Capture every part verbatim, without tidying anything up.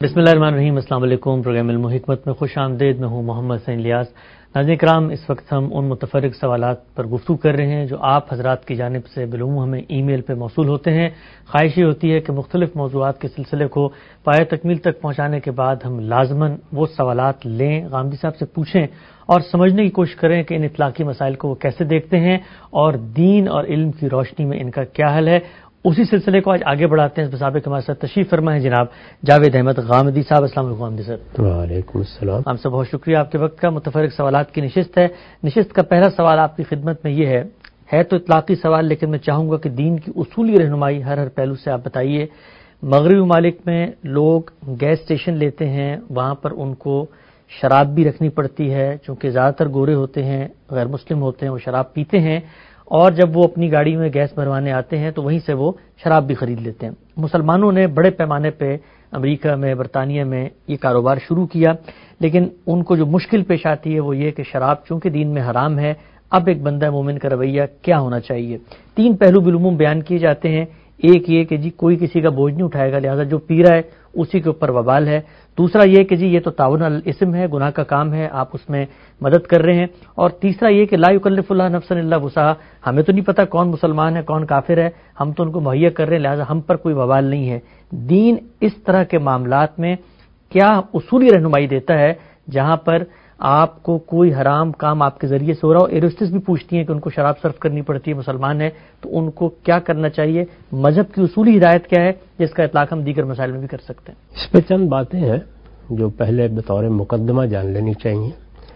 بسم اللہ الرحمن الرحیم۔ السلام علیکم۔ پروگرام علم و حکمت میں خوش آمدید۔ میں ہوں محمد حسین الیاس۔ ناظرین کرام، اس وقت ہم ان متفرق سوالات پر گفتگو کر رہے ہیں جو آپ حضرات کی جانب سے بالعموم ہمیں ای میل پہ موصول ہوتے ہیں۔ خواہش یہ ہوتی ہے کہ مختلف موضوعات کے سلسلے کو پایہ تکمیل تک پہنچانے کے بعد ہم لازماً وہ سوالات لیں، غامدی صاحب سے پوچھیں اور سمجھنے کی کوشش کریں کہ ان اطلاقی مسائل کو وہ کیسے دیکھتے ہیں اور دین اور علم کی روشنی میں ان کا کیا حل ہے۔ اسی سلسلے کو آج آگے بڑھاتے ہیں۔ اس مسابقے کے ہمارے ساتھ تشریف فرما ہے جناب جاوید احمد غامدی صاحب۔ السلام علیکم غامدی صاحب۔ وعلیکم السلام۔ ہم سے بہت شکریہ، آپ کے وقت کا۔ متفرق سوالات کی نشست ہے۔ نشست کا پہلا سوال آپ کی خدمت میں یہ ہے ہے تو اطلاقی سوال، لیکن میں چاہوں گا کہ دین کی اصولی رہنمائی ہر ہر پہلو سے آپ بتائیے۔ مغربی ممالک میں لوگ گیس اسٹیشن لیتے ہیں، وہاں پر ان کو شراب بھی رکھنی پڑتی ہے، چونکہ زیادہ تر گورے ہوتے ہیں، غیر مسلم ہوتے ہیں، وہ شراب پیتے ہیں، اور جب وہ اپنی گاڑی میں گیس بھروانے آتے ہیں تو وہیں سے وہ شراب بھی خرید لیتے ہیں۔ مسلمانوں نے بڑے پیمانے پہ امریکہ میں، برطانیہ میں یہ کاروبار شروع کیا، لیکن ان کو جو مشکل پیش آتی ہے وہ یہ کہ شراب چونکہ دین میں حرام ہے، اب ایک بندہ مومن کا رویہ کیا ہونا چاہیے؟ تین پہلو بالعموم بیان کیے جاتے ہیں۔ ایک یہ کہ جی کوئی کسی کا بوجھ نہیں اٹھائے گا، لہذا جو پی رہا ہے اسی کے اوپر وبال ہے۔ دوسرا یہ کہ جی یہ تو تعاون علی الاسم ہے، گناہ کا کام ہے، آپ اس میں مدد کر رہے ہیں۔ اور تیسرا یہ کہ لا یکلف اللہ نفسا الا وسعہا، ہمیں تو نہیں پتا کون مسلمان ہے کون کافر ہے، ہم تو ان کو مہیا کر رہے ہیں، لہذا ہم پر کوئی وبال نہیں ہے۔ دین اس طرح کے معاملات میں کیا اصولی رہنمائی دیتا ہے جہاں پر آپ کو کوئی حرام کام آپ کے ذریعے سے ہو رہا ہو؟ ایروسٹس بھی پوچھتی ہیں کہ ان کو شراب صرف کرنی پڑتی ہے، مسلمان ہے تو ان کو کیا کرنا چاہیے؟ مذہب کی اصولی ہدایت کیا ہے جس کا اطلاق ہم دیگر مسائل میں بھی کر سکتے ہیں؟ اس پہ چند باتیں ہیں جو پہلے بطور مقدمہ جان لینی چاہیے۔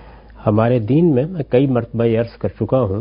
ہمارے دین میں میں کئی مرتبہ یہ عرض کر چکا ہوں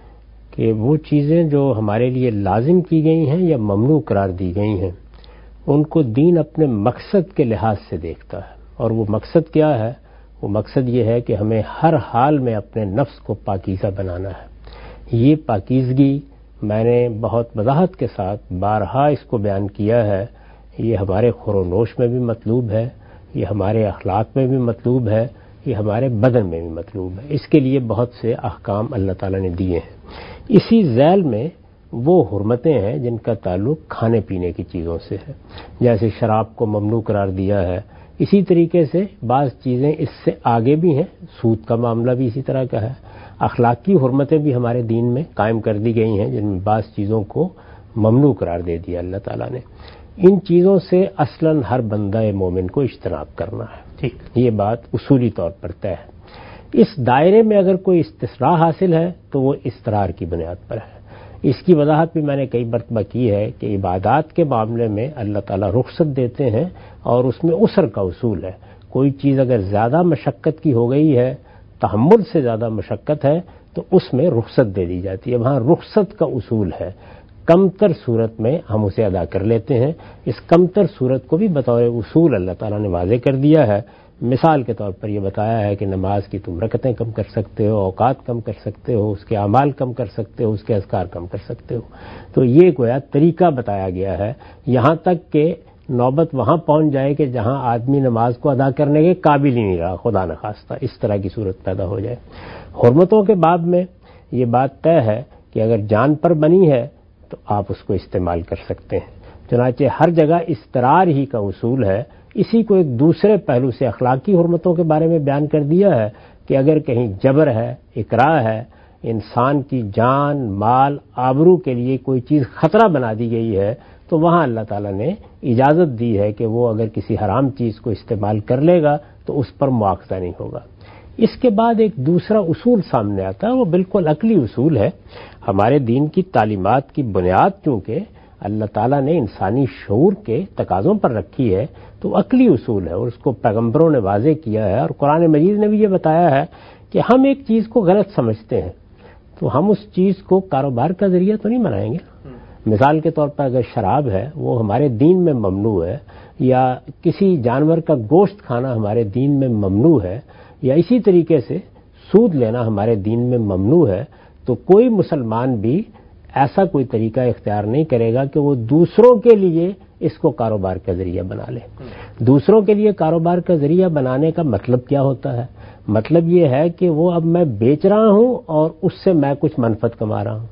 کہ وہ چیزیں جو ہمارے لیے لازم کی گئی ہیں یا ممنوع قرار دی گئی ہیں، ان کو دین اپنے مقصد کے لحاظ سے دیکھتا ہے، اور وہ مقصد کیا ہے؟ وہ مقصد یہ ہے کہ ہمیں ہر حال میں اپنے نفس کو پاکیزہ بنانا ہے۔ یہ پاکیزگی میں نے بہت وضاحت کے ساتھ بارہا اس کو بیان کیا ہے، یہ ہمارے خور و نوش میں بھی مطلوب ہے، یہ ہمارے اخلاق میں بھی مطلوب ہے، یہ ہمارے بدن میں بھی مطلوب ہے۔ اس کے لیے بہت سے احکام اللہ تعالیٰ نے دیے ہیں۔ اسی ذیل میں وہ حرمتیں ہیں جن کا تعلق کھانے پینے کی چیزوں سے ہے، جیسے شراب کو ممنوع قرار دیا ہے، اسی طریقے سے بعض چیزیں اس سے آگے بھی ہیں، سود کا معاملہ بھی اسی طرح کا ہے۔ اخلاقی حرمتیں بھی ہمارے دین میں قائم کر دی گئی ہیں جن میں بعض چیزوں کو ممنوع قرار دے دیا اللہ تعالیٰ نے۔ ان چیزوں سے اصلاً ہر بندہ مومن کو اجتناب کرنا ہے، ٹھیک، یہ بات اصولی طور پر طے ہے۔ اس دائرے میں اگر کوئی استثناء حاصل ہے تو وہ استقرار کی بنیاد پر ہے۔ اس کی وضاحت بھی میں نے کئی مرتبہ کی ہے کہ عبادات کے معاملے میں اللہ تعالیٰ رخصت دیتے ہیں اور اس میں عسر کا اصول ہے۔ کوئی چیز اگر زیادہ مشقت کی ہو گئی ہے، تحمل سے زیادہ مشقت ہے، تو اس میں رخصت دے دی جاتی ہے، وہاں رخصت کا اصول ہے۔ کم تر صورت میں ہم اسے ادا کر لیتے ہیں۔ اس کم تر صورت کو بھی بطور اصول اللہ تعالیٰ نے واضح کر دیا ہے۔ مثال کے طور پر یہ بتایا ہے کہ نماز کی تم رکعتیں کم کر سکتے ہو، اوقات کم کر سکتے ہو، اس کے اعمال کم کر سکتے ہو، اس کے اذکار کم کر سکتے ہو۔ تو یہ گویا طریقہ بتایا گیا ہے، یہاں تک کہ نوبت وہاں پہنچ جائے کہ جہاں آدمی نماز کو ادا کرنے کے قابل ہی نہیں رہا، خدا نخواستہ اس طرح کی صورت پیدا ہو جائے۔ حرمتوں کے باب میں یہ بات طے ہے کہ اگر جان پر بنی ہے تو آپ اس کو استعمال کر سکتے ہیں۔ چنانچہ ہر جگہ استقرار ہی کا اصول ہے۔ اسی کو ایک دوسرے پہلو سے اخلاقی حرمتوں کے بارے میں بیان کر دیا ہے کہ اگر کہیں جبر ہے، اکراہ ہے، انسان کی جان، مال، آبرو کے لیے کوئی چیز خطرہ بنا دی گئی ہے، تو وہاں اللہ تعالیٰ نے اجازت دی ہے کہ وہ اگر کسی حرام چیز کو استعمال کر لے گا تو اس پر مواخذہ نہیں ہوگا۔ اس کے بعد ایک دوسرا اصول سامنے آتا ہے، وہ بالکل عقلی اصول ہے۔ ہمارے دین کی تعلیمات کی بنیاد چونکہ اللہ تعالیٰ نے انسانی شعور کے تقاضوں پر رکھی ہے، تو عقلی اصول ہے اور اس کو پیغمبروں نے واضح کیا ہے، اور قرآن مجید نے بھی یہ بتایا ہے کہ ہم ایک چیز کو غلط سمجھتے ہیں تو ہم اس چیز کو کاروبار کا ذریعہ تو نہیں بنائیں گے۔ مثال کے طور پر اگر شراب ہے وہ ہمارے دین میں ممنوع ہے، یا کسی جانور کا گوشت کھانا ہمارے دین میں ممنوع ہے، یا اسی طریقے سے سود لینا ہمارے دین میں ممنوع ہے، تو کوئی مسلمان بھی ایسا کوئی طریقہ اختیار نہیں کرے گا کہ وہ دوسروں کے لیے اس کو کاروبار کا ذریعہ بنا لے۔ دوسروں کے لیے کاروبار کا ذریعہ بنانے کا مطلب کیا ہوتا ہے؟ مطلب یہ ہے کہ وہ اب میں بیچ رہا ہوں اور اس سے میں کچھ منفعت کما رہا ہوں۔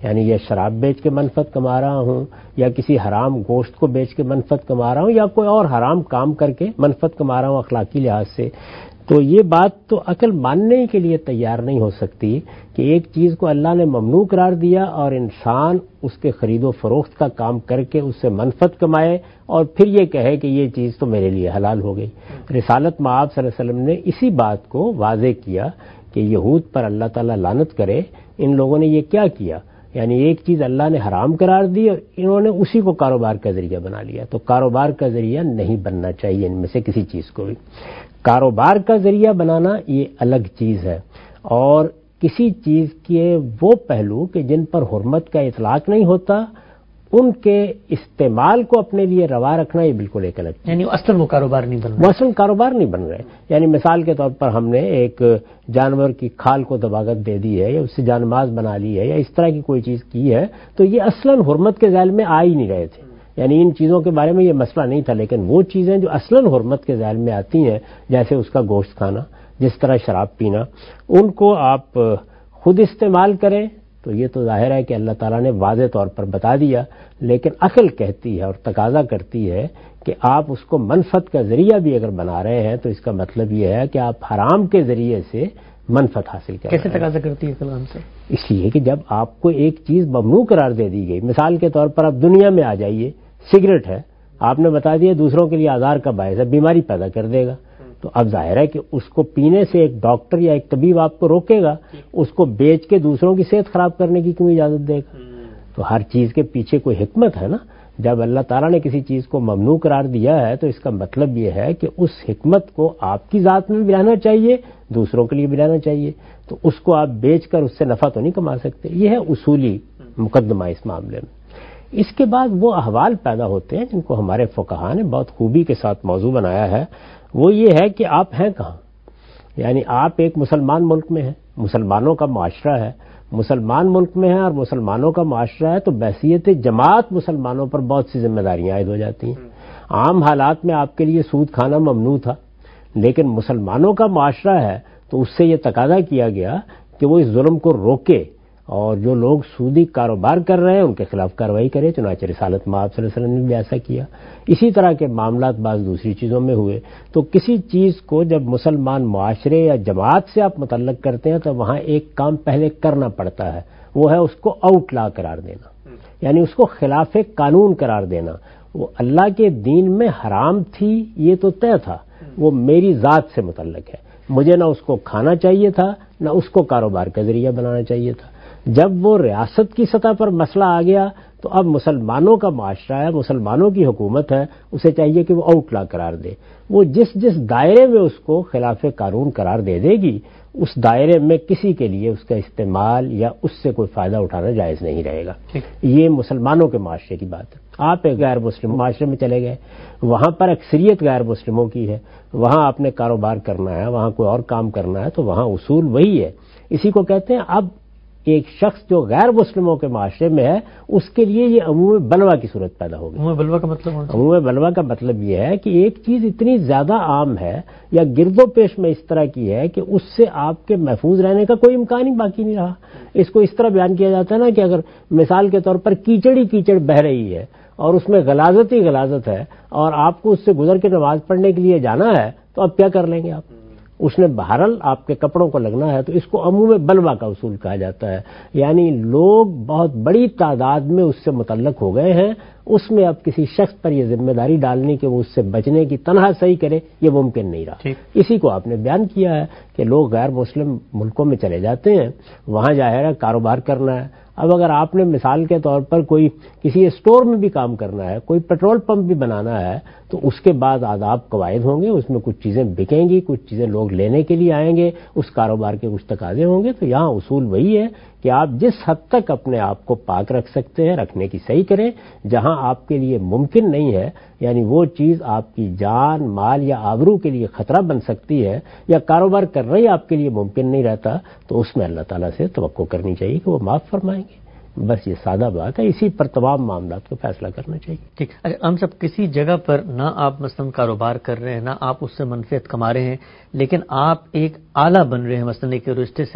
یعنی یہ شراب بیچ کے منفعت کما رہا ہوں یا کسی حرام گوشت کو بیچ کے منفعت کما رہا ہوں یا کوئی اور حرام کام کر کے منفعت کما رہا ہوں اخلاقی لحاظ سے، تو یہ بات تو عقل ماننے کے لیے تیار نہیں ہو سکتی کہ ایک چیز کو اللہ نے ممنوع قرار دیا اور انسان اس کے خرید و فروخت کا کام کر کے اس سے منفعت کمائے اور پھر یہ کہے کہ یہ چیز تو میرے لیے حلال ہو گئی۔ رسالت مآب صلی اللہ علیہ وسلم نے اسی بات کو واضح کیا کہ یہود پر اللہ تعالیٰ لعنت کرے، ان لوگوں نے یہ کیا کیا، یعنی ایک چیز اللہ نے حرام قرار دی اور انہوں نے اسی کو کاروبار کا ذریعہ بنا لیا۔ تو کاروبار کا ذریعہ نہیں بننا چاہیے ان میں سے کسی چیز کو بھی۔ کاروبار کا ذریعہ بنانا یہ الگ چیز ہے، اور کسی چیز کے وہ پہلو کہ جن پر حرمت کا اطلاق نہیں ہوتا ان کے استعمال کو اپنے لیے روا رکھنا یہ بالکل ایک الگ چیز، یعنی اصل وہ کاروبار نہیں بن رہا، وہ اصل کاروبار نہیں بن رہے۔ یعنی مثال کے طور پر ہم نے ایک جانور کی کھال کو دباغت دے دی ہے یا اس سے جان ماز بنا لی ہے یا اس طرح کی کوئی چیز کی ہے، تو یہ اصلاً حرمت کے ذیل میں آ ہی نہیں رہے تھے، یعنی ان چیزوں کے بارے میں یہ مسئلہ نہیں تھا، لیکن وہ چیزیں جو اصلاً حرمت کے ذیل میں آتی ہیں جیسے اس کا گوشت کھانا، جس طرح شراب پینا، ان کو آپ خود استعمال کریں تو یہ تو ظاہر ہے کہ اللہ تعالیٰ نے واضح طور پر بتا دیا، لیکن عقل کہتی ہے اور تقاضا کرتی ہے کہ آپ اس کو منفعت کا ذریعہ بھی اگر بنا رہے ہیں تو اس کا مطلب یہ ہے کہ آپ حرام کے ذریعے سے منفعت حاصل کر رہے ہیں۔ کیسے تقاضا کرتی ہے کلام سے؟ اس لیے کہ جب آپ کو ایک چیز ممنوع قرار دے دی گئی، مثال کے طور پر آپ دنیا میں آ جائیے، سگریٹ ہے، آپ نے بتا دیا دوسروں کے لیے آزار کا باعث ہے، بیماری پیدا کر دے گا، تو اب ظاہر ہے کہ اس کو پینے سے ایک ڈاکٹر یا ایک طبیب آپ کو روکے گا، اس کو بیچ کے دوسروں کی صحت خراب کرنے کی کیوں اجازت دے گا؟ تو ہر چیز کے پیچھے کوئی حکمت ہے نا۔ جب اللہ تعالیٰ نے کسی چیز کو ممنوع قرار دیا ہے تو اس کا مطلب یہ ہے کہ اس حکمت کو آپ کی ذات میں بھی رہنا چاہیے، دوسروں کے لیے بھی رہنا چاہیے، تو اس کو آپ بیچ کر اس سے نفع تو نہیں کما سکتے۔ یہ ہے اصولی مقدمہ اس معاملے میں۔ اس کے بعد وہ احوال پیدا ہوتے ہیں جن کو ہمارے فقہاء نے بہت خوبی کے ساتھ موضوع بنایا ہے، وہ یہ ہے کہ آپ ہیں کہاں، یعنی آپ ایک مسلمان ملک میں ہیں، مسلمانوں کا معاشرہ ہے، مسلمان ملک میں ہے اور مسلمانوں کا معاشرہ ہے، تو بحیثیت جماعت مسلمانوں پر بہت سی ذمہ داریاں عائد ہو جاتی ہیں۔ عام حالات میں آپ کے لیے سود کھانا ممنوع تھا، لیکن مسلمانوں کا معاشرہ ہے تو اس سے یہ تقاضا کیا گیا کہ وہ اس ظلم کو روکے اور جو لوگ سودی کاروبار کر رہے ہیں ان کے خلاف کارروائی کرے، چنانچہ رسالت مآب صلی اللہ علیہ وسلم نے بھی ایسا کیا۔ اسی طرح کے معاملات بعض دوسری چیزوں میں ہوئے۔ تو کسی چیز کو جب مسلمان معاشرے یا جماعت سے آپ متعلق کرتے ہیں تو وہاں ایک کام پہلے کرنا پڑتا ہے، وہ ہے اس کو آؤٹ لا قرار دینا، یعنی اس کو خلاف قانون قرار دینا۔ وہ اللہ کے دین میں حرام تھی یہ تو طے تھا، وہ میری ذات سے متعلق ہے، مجھے نہ اس کو کھانا چاہیے تھا نہ اس کو کاروبار کا ذریعہ بنانا چاہیے تھا۔ جب وہ ریاست کی سطح پر مسئلہ آ گیا تو اب مسلمانوں کا معاشرہ ہے، مسلمانوں کی حکومت ہے، اسے چاہیے کہ وہ آؤٹ لا قرار دے۔ وہ جس جس دائرے میں اس کو خلاف قانون قرار دے دے گی اس دائرے میں کسی کے لیے اس کا استعمال یا اس سے کوئی فائدہ اٹھانا جائز نہیں رہے گا۔ یہ مسلمانوں کے معاشرے کی بات ہے۔ آپ ایک غیر مسلم معاشرے میں چلے گئے، وہاں پر اکثریت غیر مسلموں کی ہے، وہاں آپ نے کاروبار کرنا ہے، وہاں کوئی اور کام کرنا ہے، تو وہاں اصول وہی ہے۔ اسی کو کہتے ہیں اب ایک شخص جو غیر مسلموں کے معاشرے میں ہے اس کے لیے یہ عموم بلوا کی صورت پیدا ہوگی۔ عموم بلوا کا مطلب عموم بلوا کا مطلب یہ ہے کہ ایک چیز اتنی زیادہ عام ہے یا گرد و پیش میں اس طرح کی ہے کہ اس سے آپ کے محفوظ رہنے کا کوئی امکان ہی باقی نہیں رہا۔ اس کو اس طرح بیان کیا جاتا ہے نا کہ اگر مثال کے طور پر کیچڑ ہی کیچڑ بہ رہی ہے اور اس میں غلاظت ہی غلاظت ہے اور آپ کو اس سے گزر کے نماز پڑھنے کے لیے جانا ہے تو اب کیا کر لیں گے آپ؟ اس نے بہرحال آپ کے کپڑوں کو لگنا ہے، تو اس کو عموم بلوا کا اصول کہا جاتا ہے۔ یعنی لوگ بہت بڑی تعداد میں اس سے متعلق ہو گئے ہیں، اس میں اب کسی شخص پر یہ ذمہ داری ڈالنے کہ وہ اس سے بچنے کی تنہا صحیح کرے یہ ممکن نہیں رہا۔ اسی کو آپ نے بیان کیا ہے کہ لوگ غیر مسلم ملکوں میں چلے جاتے ہیں، وہاں ظاہر ہے کاروبار کرنا ہے۔ اب اگر آپ نے مثال کے طور پر کوئی کسی اسٹور میں بھی کام کرنا ہے، کوئی پیٹرول پمپ بھی بنانا ہے، تو اس کے بعد آداب قواعد ہوں گے، اس میں کچھ چیزیں بکیں گی، کچھ چیزیں لوگ لینے کے لیے آئیں گے، اس کاروبار کے کچھ تقاضے ہوں گے۔ تو یہاں اصول وہی ہے کہ آپ جس حد تک اپنے آپ کو پاک رکھ سکتے ہیں رکھنے کی صحیح کریں، جہاں آپ کے لیے ممکن نہیں ہے، یعنی وہ چیز آپ کی جان مال یا آبرو کے لیے خطرہ بن سکتی ہے یا کاروبار کرنا ہی آپ کے لیے ممکن نہیں رہتا، تو اس میں اللہ تعالیٰ سے توقع کرنی چاہیے کہ وہ معاف فرمائیں گے۔ بس یہ سادہ بات ہے، اسی پر تمام معاملات کو فیصلہ کرنا چاہیے۔ ٹھیک، اچھا ہم سب کسی جگہ پر نہ آپ مثلاً کاروبار کر رہے ہیں نہ آپ اس سے منفعت کما رہے ہیں، لیکن آپ ایک آلہ بن رہے ہیں، مثلاً ایک یورسٹس ہے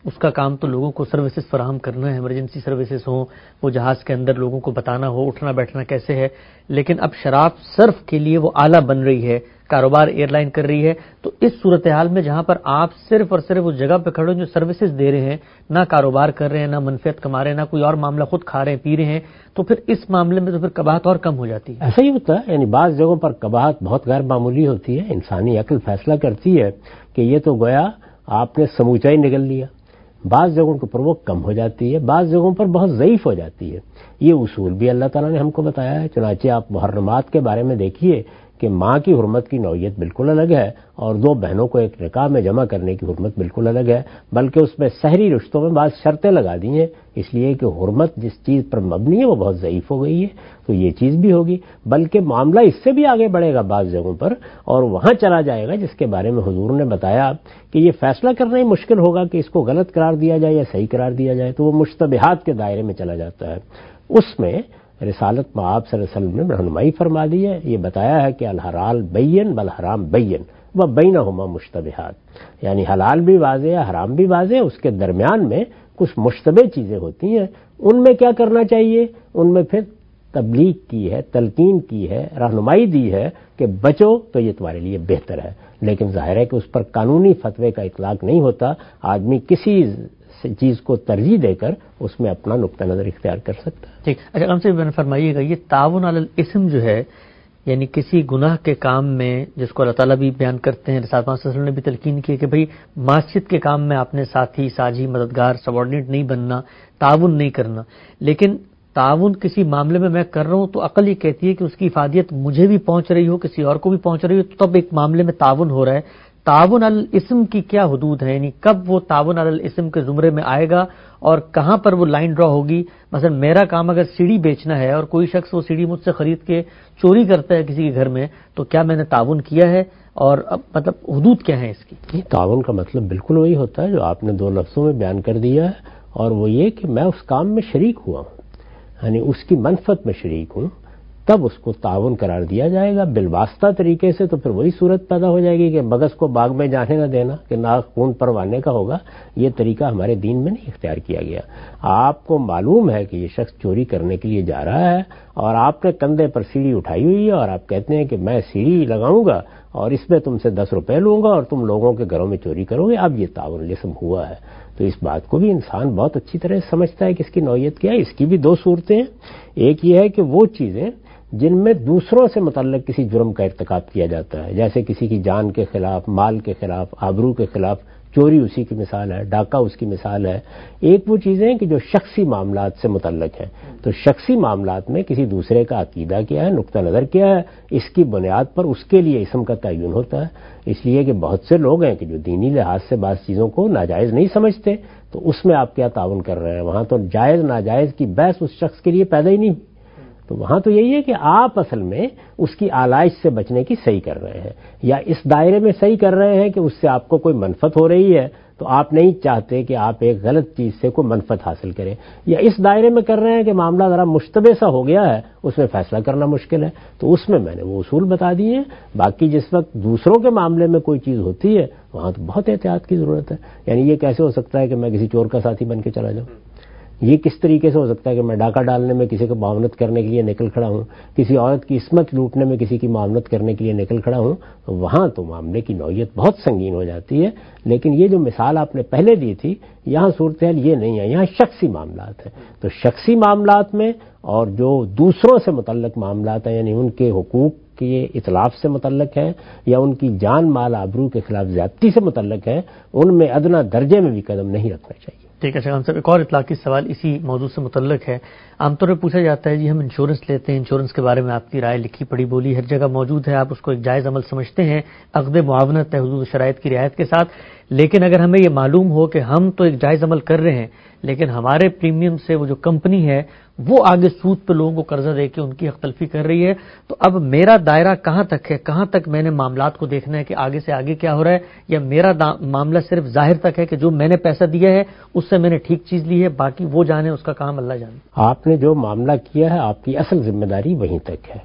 اس کا کام تو لوگوں کو سروسز فراہم کرنا ہے، ایمرجنسی سروسز ہوں، وہ جہاز کے اندر لوگوں کو بتانا ہو اٹھنا بیٹھنا کیسے ہے، لیکن اب شراب صرف کے لیے وہ آلہ بن رہی ہے، کاروبار ایئر لائن کر رہی ہے. تو اس صورتحال میں جہاں پر آپ صرف اور صرف اس جگہ پہ کھڑے ہو جو سروسز دے رہے ہیں، نہ کاروبار کر رہے ہیں، نہ منفعت کما رہے ہیں، نہ کوئی اور معاملہ خود کھا رہے ہیں پی رہے ہیں، تو پھر اس معاملے میں تو پھر قباحت اور کم ہو جاتی ہے. ایسا ہی ہوتا ہے، یعنی بعض جگہوں پر قباحت بہت غیر معمولی ہوتی ہے. انسانی عقل فیصلہ کرتی ہے کہ یہ تو گویا آپ نے سموچا ہی نگل لیا. بعض جگہوں کے اوپر وہ کم ہو جاتی ہے، بعض جگہوں پر بہت ضعیف ہو جاتی ہے. یہ اصول بھی اللہ تعالیٰ نے ہم کو بتایا ہے. چنانچہ آپ محرمات کے بارے میں دیکھیے کہ ماں کی حرمت کی نوعیت بالکل الگ ہے اور دو بہنوں کو ایک نکاح میں جمع کرنے کی حرمت بالکل الگ ہے، بلکہ اس میں شہری رشتوں میں بعض شرطیں لگا دی ہیں، اس لیے کہ حرمت جس چیز پر مبنی ہے وہ بہت ضعیف ہو گئی ہے. تو یہ چیز بھی ہوگی، بلکہ معاملہ اس سے بھی آگے بڑھے گا بعض جگہوں پر اور وہاں چلا جائے گا جس کے بارے میں حضور نے بتایا کہ یہ فیصلہ کرنا ہی مشکل ہوگا کہ اس کو غلط قرار دیا جائے یا صحیح قرار دیا جائے. تو وہ مشتبہات کے دائرے میں چلا جاتا ہے. اس میں رسالت میں آپ صلی اللہ علیہ وسلم نے رہنمائی فرما دی ہے. یہ بتایا ہے کہ الحلال بین والحرام بین و بینہما مشتبہات، یعنی حلال بھی واضح ہے، حرام بھی واضح ہے، اس کے درمیان میں کچھ مشتبہ چیزیں ہوتی ہیں. ان میں کیا کرنا چاہیے؟ ان میں پھر تبلیغ کی ہے، تلقین کی ہے، رہنمائی دی ہے کہ بچو تو یہ تمہارے لیے بہتر ہے. لیکن ظاہر ہے کہ اس پر قانونی فتوے کا اطلاق نہیں ہوتا. آدمی کسی چیز کو ترجیح دے کر اس میں اپنا نقطہ نظر اختیار کر سکتا ہے. ٹھیک. اچھا ہم سے بھی فرمائیے گا، یہ تعاون علی الاسم جو ہے، یعنی کسی گناہ کے کام میں جس کو اللہ تعالیٰ بھی بیان کرتے ہیں، رسول اللہ صلی اللہ علیہ وسلم نے بھی تلقین کی کہ بھئی معصیت کے کام میں آپ نے ساتھی ساجھی مددگار سبارڈینیٹ نہیں بننا، تعاون نہیں کرنا. لیکن تعاون کسی معاملے میں میں کر رہا ہوں تو عقل یہ کہتی ہے کہ اس کی افادیت مجھے بھی پہنچ رہی ہو، کسی اور کو بھی پہنچ رہی ہو، تو تب ایک معاملے میں تعاون ہو رہا ہے. تعاون علی الاسم کی کیا حدود ہے؟ یعنی کب وہ تعاون علی الاسم کے زمرے میں آئے گا اور کہاں پر وہ لائن ڈرا ہوگی؟ مثلا میرا کام اگر سیڑھی بیچنا ہے اور کوئی شخص وہ سیڑھی مجھ سے خرید کے چوری کرتا ہے کسی کے گھر میں، تو کیا میں نے تعاون کیا ہے؟ اور اب مطلب حدود کیا ہیں اس کی؟ یہ تعاون کا مطلب بالکل وہی ہوتا ہے جو آپ نے دو لفظوں میں بیان کر دیا ہے، اور وہ یہ کہ میں اس کام میں شریک ہوا ہوں، یعنی اس کی منفعت میں شریک ہوں، تب اس کو تعاون قرار دیا جائے گا. بالواسطہ طریقے سے تو پھر وہی صورت پیدا ہو جائے گی کہ مغز کو باغ میں جانے نہ دینا، کہ ناک خون پروانے کا ہوگا. یہ طریقہ ہمارے دین میں نہیں اختیار کیا گیا. آپ کو معلوم ہے کہ یہ شخص چوری کرنے کے لیے جا رہا ہے اور آپ نے کندھے پر سیڑھی اٹھائی ہوئی ہے اور آپ کہتے ہیں کہ میں سیڑھی لگاؤں گا اور اس میں تم سے دس روپے لوں گا اور تم لوگوں کے گھروں میں چوری کرو گے. اب یہ تعاون الاسم ہوا ہے. تو اس بات کو بھی انسان بہت اچھی طرح سمجھتا ہے کہ اس کی نوعیت کیا ہے. اس کی بھی دو صورتیں ہیں. ایک یہ ہے کہ وہ چیزیں جن میں دوسروں سے متعلق کسی جرم کا ارتکاب کیا جاتا ہے، جیسے کسی کی جان کے خلاف، مال کے خلاف، آبرو کے خلاف، چوری اسی کی مثال ہے، ڈاکہ اس کی مثال ہے. ایک وہ چیزیں ہیں کہ جو شخصی معاملات سے متعلق ہیں. تو شخصی معاملات میں کسی دوسرے کا عقیدہ کیا ہے، نقطہ نظر کیا ہے، اس کی بنیاد پر اس کے لیے اسم کا تعین ہوتا ہے. اس لیے کہ بہت سے لوگ ہیں کہ جو دینی لحاظ سے بعض چیزوں کو ناجائز نہیں سمجھتے، تو اس میں آپ کیا تعاون کر رہے ہیں؟ وہاں تو جائز ناجائز کی بحث اس شخص کے لیے پیدا ہی نہیں. تو وہاں تو یہی ہے کہ آپ اصل میں اس کی آلائش سے بچنے کی صحیح کر رہے ہیں، یا اس دائرے میں صحیح کر رہے ہیں کہ اس سے آپ کو کوئی منفعت ہو رہی ہے، تو آپ نہیں چاہتے کہ آپ ایک غلط چیز سے کوئی منفعت حاصل کریں، یا اس دائرے میں کر رہے ہیں کہ معاملہ ذرا مشتبہ سا ہو گیا ہے، اس میں فیصلہ کرنا مشکل ہے. تو اس میں میں نے وہ اصول بتا دیے ہیں. باقی جس وقت دوسروں کے معاملے میں کوئی چیز ہوتی ہے وہاں تو بہت احتیاط کی ضرورت ہے. یعنی یہ کیسے ہو سکتا ہے کہ میں کسی چور کا ساتھی بن کے چلا جاؤں؟ یہ کس طریقے سے ہو سکتا ہے کہ میں ڈاکہ ڈالنے میں کسی کو معاونت کرنے کے لیے نکل کھڑا ہوں، کسی عورت کی عصمت لوٹنے میں کسی کی معاونت کرنے کے لیے نکل کھڑا ہوں؟ تو وہاں تو معاملے کی نوعیت بہت سنگین ہو جاتی ہے. لیکن یہ جو مثال آپ نے پہلے دی تھی، یہاں صورتحال یہ نہیں ہے، یہاں شخصی معاملات ہیں. تو شخصی معاملات میں اور جو دوسروں سے متعلق معاملات ہیں، یعنی ان کے حقوق کے اطلاف سے متعلق ہیں یا ان کی جان مال آبرو کے خلاف زیادتی سے متعلق ہیں، ان میں ادنا درجے میں بھی قدم نہیں رکھنا چاہیے. ٹھیک ہے شاہد صاحب، ایک اور اطلاقی سوال اسی موضوع سے متعلق ہے. عام طور پر پوچھا جاتا ہے جی ہم انشورنس لیتے ہیں، انشورنس کے بارے میں آپ کی رائے لکھی پڑھی بولی ہر جگہ موجود ہے، آپ اس کو ایک جائز عمل سمجھتے ہیں، عقد معاونت ہے حدود و شرائط کی رعایت کے ساتھ. لیکن اگر ہمیں یہ معلوم ہو کہ ہم تو ایک جائز عمل کر رہے ہیں لیکن ہمارے پریمیم سے وہ جو کمپنی ہے وہ آگے سود پہ لوگوں کو قرضہ دے کے ان کی حق تلفی کر رہی ہے، تو اب میرا دائرہ کہاں تک ہے؟ کہاں تک میں نے معاملات کو دیکھنا ہے کہ آگے سے آگے کیا ہو رہا ہے، یا میرا معاملہ صرف ظاہر تک ہے کہ جو میں نے پیسہ دیا ہے اس سے میں نے ٹھیک چیز لی ہے، باقی وہ جانے اس کا کام اللہ جانے. آپ نے جو معاملہ کیا ہے آپ کی اصل ذمہ داری وہیں تک ہے.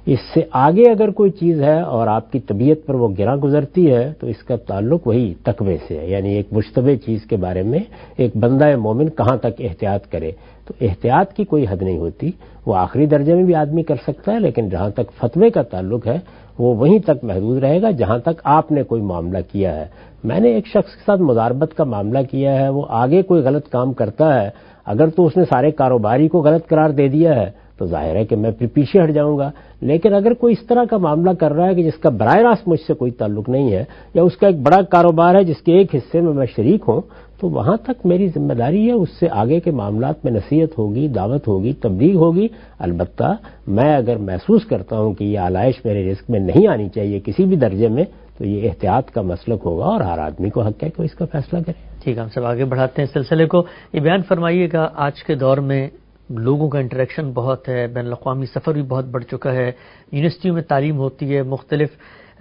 اس سے آگے اگر کوئی چیز ہے اور آپ کی طبیعت پر وہ گراں گزرتی ہے تو اس کا تعلق وہی تقوی سے ہے، یعنی ایک مشتبہ چیز کے بارے میں ایک بندہ مومن کہاں تک احتیاط کرے. تو احتیاط کی کوئی حد نہیں ہوتی، وہ آخری درجے میں بھی آدمی کر سکتا ہے، لیکن جہاں تک فتوے کا تعلق ہے وہ وہیں تک محدود رہے گا جہاں تک آپ نے کوئی معاملہ کیا ہے. میں نے ایک شخص کے ساتھ مضاربت کا معاملہ کیا ہے، وہ آگے کوئی غلط کام کرتا ہے، اگر تو اس نے سارے کاروباری کو غلط قرار دے دیا ہے تو ظاہر ہے کہ میں پھر پیچھے ہٹ جاؤں گا. لیکن اگر کوئی اس طرح کا معاملہ کر رہا ہے کہ جس کا براہ راست مجھ سے کوئی تعلق نہیں ہے، یا اس کا ایک بڑا کاروبار ہے جس کے ایک حصے میں میں شریک ہوں، تو وہاں تک میری ذمہ داری ہے، اس سے آگے کے معاملات میں نصیحت ہوگی، دعوت ہوگی، تبلیغ ہوگی. البتہ میں اگر محسوس کرتا ہوں کہ یہ آلائش میرے رزق میں نہیں آنی چاہیے کسی بھی درجے میں، تو یہ احتیاط کا مسلک ہوگا اور ہر آدمی کو حق ہے کہ اس کا فیصلہ کرے. ٹھیک ہے، ہم سب آگے بڑھاتے ہیں سلسلے کو. یہ بیان فرمائیے گا، آج کے دور میں لوگوں کا انٹریکشن بہت ہے، بین الاقوامی سفر بھی بہت بڑھ چکا ہے، یونیورسٹیوں میں تعلیم ہوتی ہے، مختلف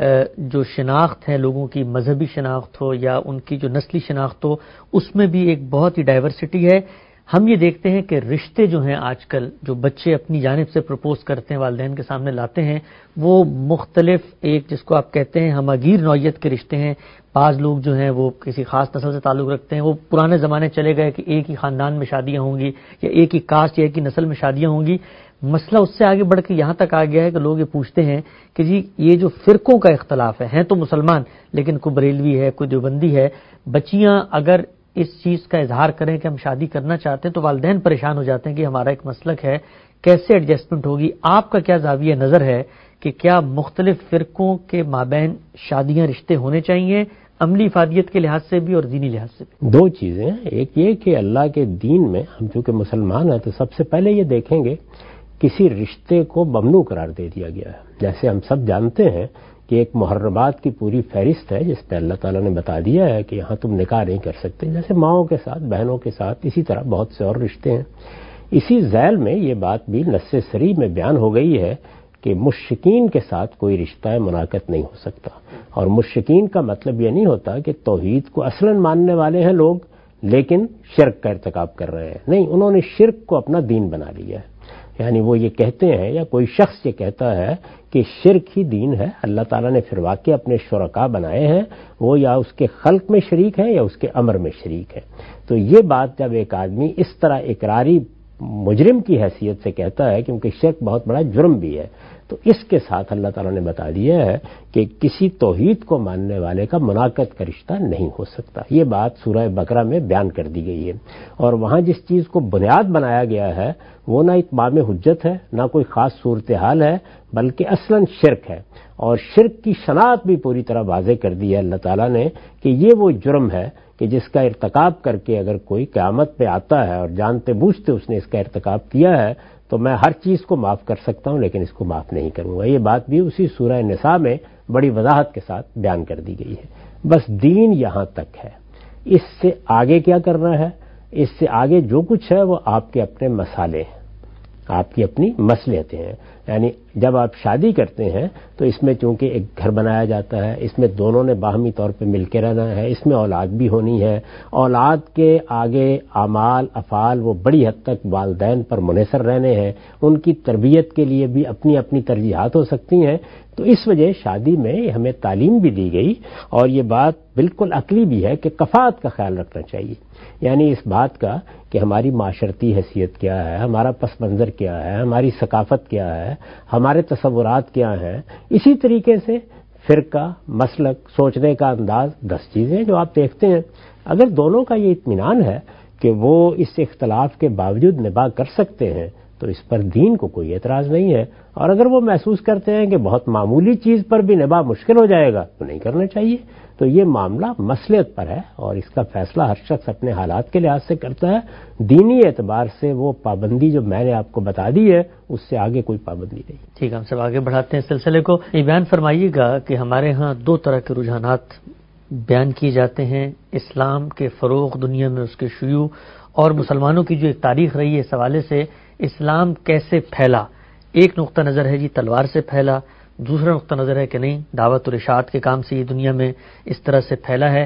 جو شناخت ہے لوگوں کی، مذہبی شناخت ہو یا ان کی جو نسلی شناخت ہو، اس میں بھی ایک بہت ہی ڈائیورسٹی ہے. ہم یہ دیکھتے ہیں کہ رشتے جو ہیں آج کل جو بچے اپنی جانب سے پروپوز کرتے ہیں، والدین کے سامنے لاتے ہیں، وہ مختلف ایک جس کو آپ کہتے ہیں ہماگیر نوعیت کے رشتے ہیں. بعض لوگ جو ہیں وہ کسی خاص نسل سے تعلق رکھتے ہیں، وہ پرانے زمانے چلے گئے کہ ایک ہی خاندان میں شادیاں ہوں گی یا ایک ہی کاسٹ یا ایک ہی نسل میں شادیاں ہوں گی. مسئلہ اس سے آگے بڑھ کے یہاں تک آ گیا ہے کہ لوگ یہ پوچھتے ہیں کہ جی یہ جو فرقوں کا اختلاف ہے، ہیں تو مسلمان لیکن کوئی بریلوی ہے، کوئی دیوبندی ہے، بچیاں اگر اس چیز کا اظہار کریں کہ ہم شادی کرنا چاہتے ہیں تو والدین پریشان ہو جاتے ہیں کہ ہمارا ایک مسلک ہے، کیسے ایڈجسٹمنٹ ہوگی. آپ کا کیا زاویہ نظر ہے کہ کیا مختلف فرقوں کے مابین شادیاں رشتے ہونے چاہیے، عملی افادیت کے لحاظ سے بھی اور دینی لحاظ سے بھی؟ دو چیزیں، ایک یہ کہ اللہ کے دین میں ہم چونکہ مسلمان ہیں تو سب سے پہلے یہ دیکھیں گے کسی رشتے کو ممنوع قرار دے دیا گیا ہے. جیسے ہم سب جانتے ہیں کہ ایک محرمات کی پوری فہرست ہے جس پہ اللہ تعالیٰ نے بتا دیا ہے کہ یہاں تم نکاح نہیں کر سکتے، جیسے ماؤں کے ساتھ، بہنوں کے ساتھ، اسی طرح بہت سے اور رشتے ہیں. اسی ذیل میں یہ بات بھی نص صریح میں بیان ہو گئی ہے کہ مشرکین کے ساتھ کوئی رشتہ منعقد نہیں ہو سکتا. اور مشرکین کا مطلب یہ نہیں ہوتا کہ توحید کو اصلاً ماننے والے ہیں لوگ لیکن شرک کا ارتکاب کر رہے ہیں، نہیں، انہوں نے شرک کو اپنا دین بنا لیا ہے. یعنی وہ یہ کہتے ہیں یا کوئی شخص یہ کہتا ہے کہ شرک ہی دین ہے. اللہ تعالیٰ نے پھر واقع اپنے شرکاء بنائے ہیں، وہ یا اس کے خلق میں شریک ہیں یا اس کے امر میں شریک ہیں. تو یہ بات جب ایک آدمی اس طرح اقراری مجرم کی حیثیت سے کہتا ہے، کیونکہ شرک بہت بڑا جرم بھی ہے، تو اس کے ساتھ اللہ تعالیٰ نے بتا دیا ہے کہ کسی توحید کو ماننے والے کا منعقد کا رشتہ نہیں ہو سکتا. یہ بات سورہ بقرہ میں بیان کر دی گئی ہے. اور وہاں جس چیز کو بنیاد بنایا گیا ہے وہ نہ اتمام حجت ہے، نہ کوئی خاص صورتحال ہے، بلکہ اصلاً شرک ہے. اور شرک کی شناخت بھی پوری طرح واضح کر دی ہے اللہ تعالیٰ نے کہ یہ وہ جرم ہے کہ جس کا ارتکاب کر کے اگر کوئی قیامت پہ آتا ہے اور جانتے بوجھتے اس نے اس کا ارتکاب کیا ہے تو میں ہر چیز کو معاف کر سکتا ہوں لیکن اس کو معاف نہیں کروں گا. یہ بات بھی اسی سورہ نساء میں بڑی وضاحت کے ساتھ بیان کر دی گئی ہے. بس دین یہاں تک ہے، اس سے آگے کیا کرنا ہے، اس سے آگے جو کچھ ہے وہ آپ کے اپنے مسالے ہیں، آپ کی اپنی مصلحتیں ہیں. یعنی جب آپ شادی کرتے ہیں تو اس میں چونکہ ایک گھر بنایا جاتا ہے، اس میں دونوں نے باہمی طور پہ مل کے رہنا ہے، اس میں اولاد بھی ہونی ہے. اولاد کے آگے اعمال افعال وہ بڑی حد تک والدین پر منحصر رہنے ہیں، ان کی تربیت کے لیے بھی اپنی اپنی ترجیحات ہو سکتی ہیں. تو اس وجہ شادی میں ہمیں تعلیم بھی دی گئی اور یہ بات بالکل عقلی بھی ہے کہ کفاءت کا خیال رکھنا چاہیے. یعنی اس بات کا کہ ہماری معاشرتی حیثیت کیا ہے، ہمارا پس منظر کیا ہے، ہماری ثقافت کیا ہے، ہمارے تصورات کیا ہیں. اسی طریقے سے فرقہ، مسلک، سوچنے کا انداز، دس چیزیں جو آپ دیکھتے ہیں، اگر دونوں کا یہ اطمینان ہے کہ وہ اس اختلاف کے باوجود نباہ کر سکتے ہیں تو اس پر دین کو کوئی اعتراض نہیں ہے. اور اگر وہ محسوس کرتے ہیں کہ بہت معمولی چیز پر بھی نباہ مشکل ہو جائے گا تو نہیں کرنا چاہیے. تو یہ معاملہ مصلحت پر ہے اور اس کا فیصلہ ہر شخص اپنے حالات کے لحاظ سے کرتا ہے. دینی اعتبار سے وہ پابندی جو میں نے آپ کو بتا دی ہے اس سے آگے کوئی پابندی نہیں. ٹھیک ہے، ہم سب آگے بڑھاتے ہیں سلسلے کو. یہ بیان فرمائیے گا کہ ہمارے ہاں دو طرح کے رجحانات بیان کیے جاتے ہیں، اسلام کے فروغ دنیا میں، اس کے شیوع، اور مسلمانوں کی جو ایک تاریخ رہی ہے اس حوالے سے اسلام کیسے پھیلا. ایک نقطہ نظر ہے جی تلوار سے پھیلا، دوسرا نقطہ نظر ہے کہ نہیں دعوت اور ارشاد کے کام سے یہ دنیا میں اس طرح سے پھیلا ہے.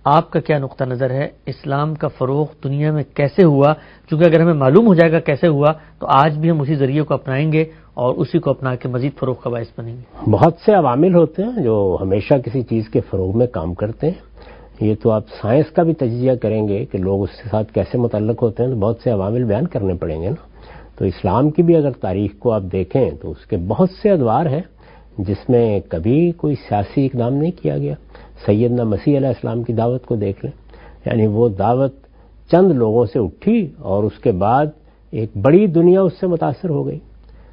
آپ کا کیا نقطہ نظر ہے؟ اسلام کا فروغ دنیا میں کیسے ہوا؟ چونکہ اگر ہمیں معلوم ہو جائے گا کیسے ہوا تو آج بھی ہم اسی ذریعے کو اپنائیں گے اور اسی کو اپنا کے مزید فروغ کا باعث بنیں گے۔ بہت سے عوامل ہوتے ہیں جو ہمیشہ کسی چیز کے فروغ میں کام کرتے ہیں۔ یہ تو آپ سائنس کا بھی تجزیہ کریں گے کہ لوگ اس کے ساتھ کیسے متعلق ہوتے ہیں تو بہت سے عوامل بیان کرنے پڑیں گے نا۔ تو اسلام کی بھی اگر تاریخ کو آپ دیکھیں تو اس کے بہت سے ادوار ہیں جس میں کبھی کوئی سیاسی اقدام نہیں کیا گیا۔ سیدنا مسیح علیہ السلام کی دعوت کو دیکھ لیں، یعنی وہ دعوت چند لوگوں سے اٹھی اور اس کے بعد ایک بڑی دنیا اس سے متاثر ہو گئی،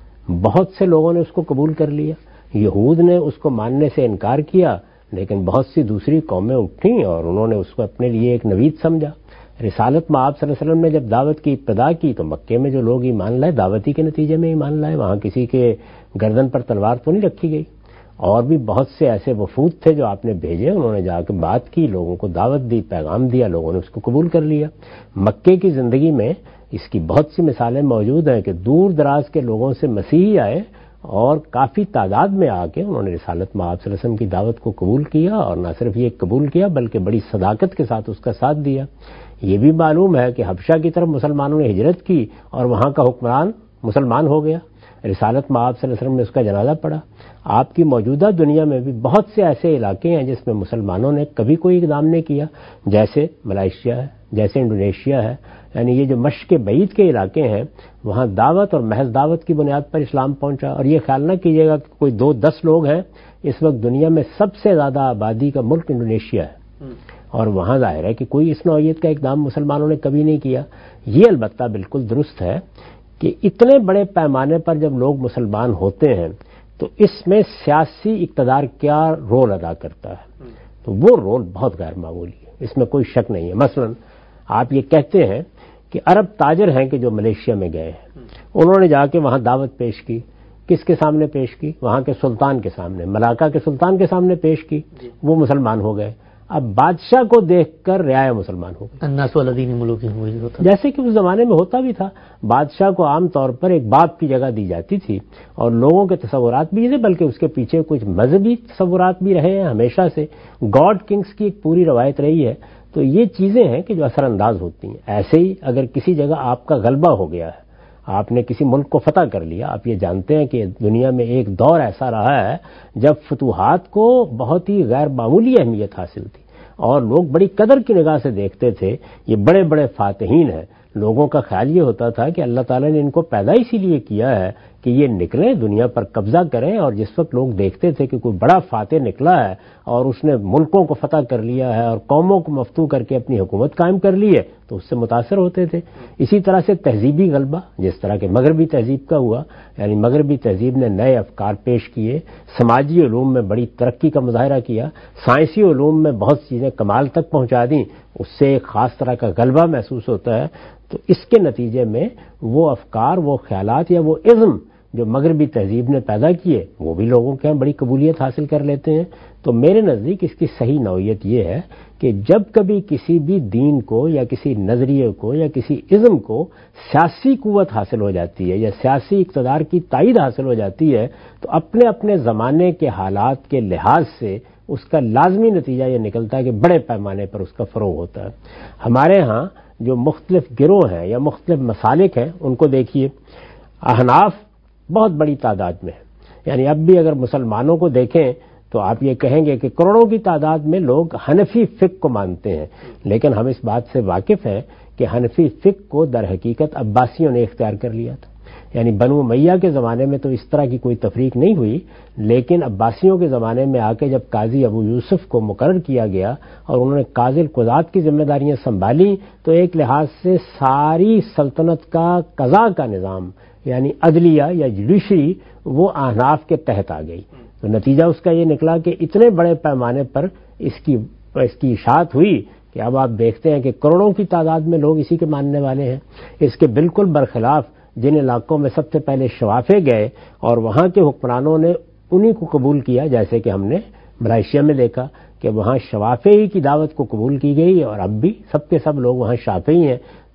بہت سے لوگوں نے اس کو قبول کر لیا۔ یہود نے اس کو ماننے سے انکار کیا لیکن بہت سی دوسری قومیں اٹھیں اور انہوں نے اس کو اپنے لیے ایک نوید سمجھا۔ رسالت میں آپ صلی اللہ علیہ وسلم نے جب دعوت کی ابتدا کی تو مکے میں جو لوگ ایمان لائے دعوتی کے نتیجے میں ایمان لائے، وہاں کسی کے گردن پر تلوار تو نہیں رکھی گئی۔ اور بھی بہت سے ایسے وفود تھے جو آپ نے بھیجے، انہوں نے جا کے بات کی، لوگوں کو دعوت دی، پیغام دیا، لوگوں نے اس کو قبول کر لیا۔ مکے کی زندگی میں اس کی بہت سی مثالیں موجود ہیں کہ دور دراز کے لوگوں سے مسیحی آئے اور کافی تعداد میں آ کے انہوں نے رسالت میں آپ صلی اللہ علیہ وسلم کی دعوت کو قبول کیا، اور نہ صرف یہ قبول کیا بلکہ بڑی صداقت کے ساتھ اس کا ساتھ دیا۔ یہ بھی معلوم ہے کہ حبشہ کی طرف مسلمانوں نے ہجرت کی اور وہاں کا حکمران مسلمان ہو گیا، رسالت میں آپ صلی اللہ علیہ وسلم نے اس کا جنازہ پڑھا۔ آپ کی موجودہ دنیا میں بھی بہت سے ایسے علاقے ہیں جس میں مسلمانوں نے کبھی کوئی اقدام نہیں کیا، جیسے ملائیشیا ہے، جیسے انڈونیشیا ہے، یعنی یہ جو مشرق بعید کے علاقے ہیں وہاں دعوت اور محض دعوت کی بنیاد پر اسلام پہنچا۔ اور یہ خیال نہ کیجیے گا کہ کوئی دو دس لوگ ہیں، اس وقت دنیا میں سب سے زیادہ آبادی کا ملک انڈونیشیا ہے، اور وہاں ظاہر ہے کہ کوئی اس نوعیت کا اقدام مسلمانوں نے کبھی نہیں کیا۔ یہ البتہ بالکل درست ہے کہ اتنے بڑے پیمانے پر جب لوگ مسلمان ہوتے ہیں تو اس میں سیاسی اقتدار کیا رول ادا کرتا ہے، تو وہ رول بہت غیر معمولی ہے، اس میں کوئی شک نہیں ہے۔ مثلا آپ یہ کہتے ہیں کہ عرب تاجر ہیں کہ جو ملیشیا میں گئے ہیں، انہوں نے جا کے وہاں دعوت پیش کی، کس کے سامنے پیش کی؟ وہاں کے سلطان کے سامنے، ملاکا کے سلطان کے سامنے پیش کی، وہ مسلمان ہو گئے۔ اب بادشاہ کو دیکھ کر رعایا مسلمان ہو گئی، الناس والذین ملوکہم ہوتا، جیسے کہ اس زمانے میں ہوتا بھی تھا۔ بادشاہ کو عام طور پر ایک باپ کی جگہ دی جاتی تھی، اور لوگوں کے تصورات بھی تھے، بلکہ اس کے پیچھے کچھ مذہبی تصورات بھی رہے ہیں ہمیشہ سے۔ گاڈ کنگز کی ایک پوری روایت رہی ہے، تو یہ چیزیں ہیں کہ جو اثر انداز ہوتی ہیں۔ ایسے ہی اگر کسی جگہ آپ کا غلبہ ہو گیا ہے، آپ نے کسی ملک کو فتح کر لیا، آپ یہ جانتے ہیں کہ دنیا میں ایک دور ایسا رہا ہے جب فتوحات کو بہت ہی غیر معمولی اہمیت حاصل تھی اور لوگ بڑی قدر کی نگاہ سے دیکھتے تھے، یہ بڑے بڑے فاتحین ہیں۔ لوگوں کا خیال یہ ہوتا تھا کہ اللہ تعالیٰ نے ان کو پیدا اسی لیے کیا ہے کہ یہ نکلیں، دنیا پر قبضہ کریں، اور جس وقت لوگ دیکھتے تھے کہ کوئی بڑا فاتح نکلا ہے اور اس نے ملکوں کو فتح کر لیا ہے اور قوموں کو مفتوح کر کے اپنی حکومت قائم کر لی ہے تو اس سے متاثر ہوتے تھے۔ اسی طرح سے تہذیبی غلبہ جس طرح کے مغربی تہذیب کا ہوا، یعنی مغربی تہذیب نے نئے افکار پیش کیے، سماجی علوم میں بڑی ترقی کا مظاہرہ کیا، سائنسی علوم میں بہت چیزیں کمال تک پہنچا دیں، اس سے ایک خاص طرح کا غلبہ محسوس ہوتا ہے۔ تو اس کے نتیجے میں وہ افکار، وہ خیالات یا وہ ازم جو مغربی تہذیب نے پیدا کیے وہ بھی لوگوں کے ہاں بڑی قبولیت حاصل کر لیتے ہیں۔ تو میرے نزدیک اس کی صحیح نوعیت یہ ہے کہ جب کبھی کسی بھی دین کو یا کسی نظریے کو یا کسی ازم کو سیاسی قوت حاصل ہو جاتی ہے یا سیاسی اقتدار کی تائید حاصل ہو جاتی ہے تو اپنے اپنے زمانے کے حالات کے لحاظ سے اس کا لازمی نتیجہ یہ نکلتا ہے کہ بڑے پیمانے پر اس کا فروغ ہوتا ہے۔ ہمارے ہاں جو مختلف گروہ ہیں یا مختلف مسالک ہیں ان کو دیکھیے، احناف بہت بڑی تعداد میں ہے، یعنی اب بھی اگر مسلمانوں کو دیکھیں تو آپ یہ کہیں گے کہ کروڑوں کی تعداد میں لوگ حنفی فقہ کو مانتے ہیں، لیکن ہم اس بات سے واقف ہیں کہ حنفی فقہ کو در حقیقت عباسیوں نے اختیار کر لیا تھا۔ یعنی بنو امیہ کے زمانے میں تو اس طرح کی کوئی تفریق نہیں ہوئی، لیکن عباسیوں کے زمانے میں آ کے جب قاضی ابو یوسف کو مقرر کیا گیا اور انہوں نے قاضی القضات کی ذمہ داریاں سنبھالی تو ایک لحاظ سے ساری سلطنت کا قضاء کا نظام یعنی عدلیہ یا جوڈیشری وہ احناف کے تحت آ گئی۔ تو نتیجہ اس کا یہ نکلا کہ اتنے بڑے پیمانے پر اس کی اس کی اشاعت ہوئی کہ اب آپ دیکھتے ہیں کہ کروڑوں کی تعداد میں لوگ اسی کے ماننے والے ہیں۔ اس کے بالکل برخلاف جن علاقوں میں سب سے پہلے شوافے گئے اور وہاں کے حکمرانوں نے انہی کو قبول کیا، جیسے کہ ہم نے ملائیشیا میں دیکھا کہ وہاں شوافی کی دعوت کو قبول کی گئی اور اب بھی سب کے سب لوگ وہاں شافعی ہیں۔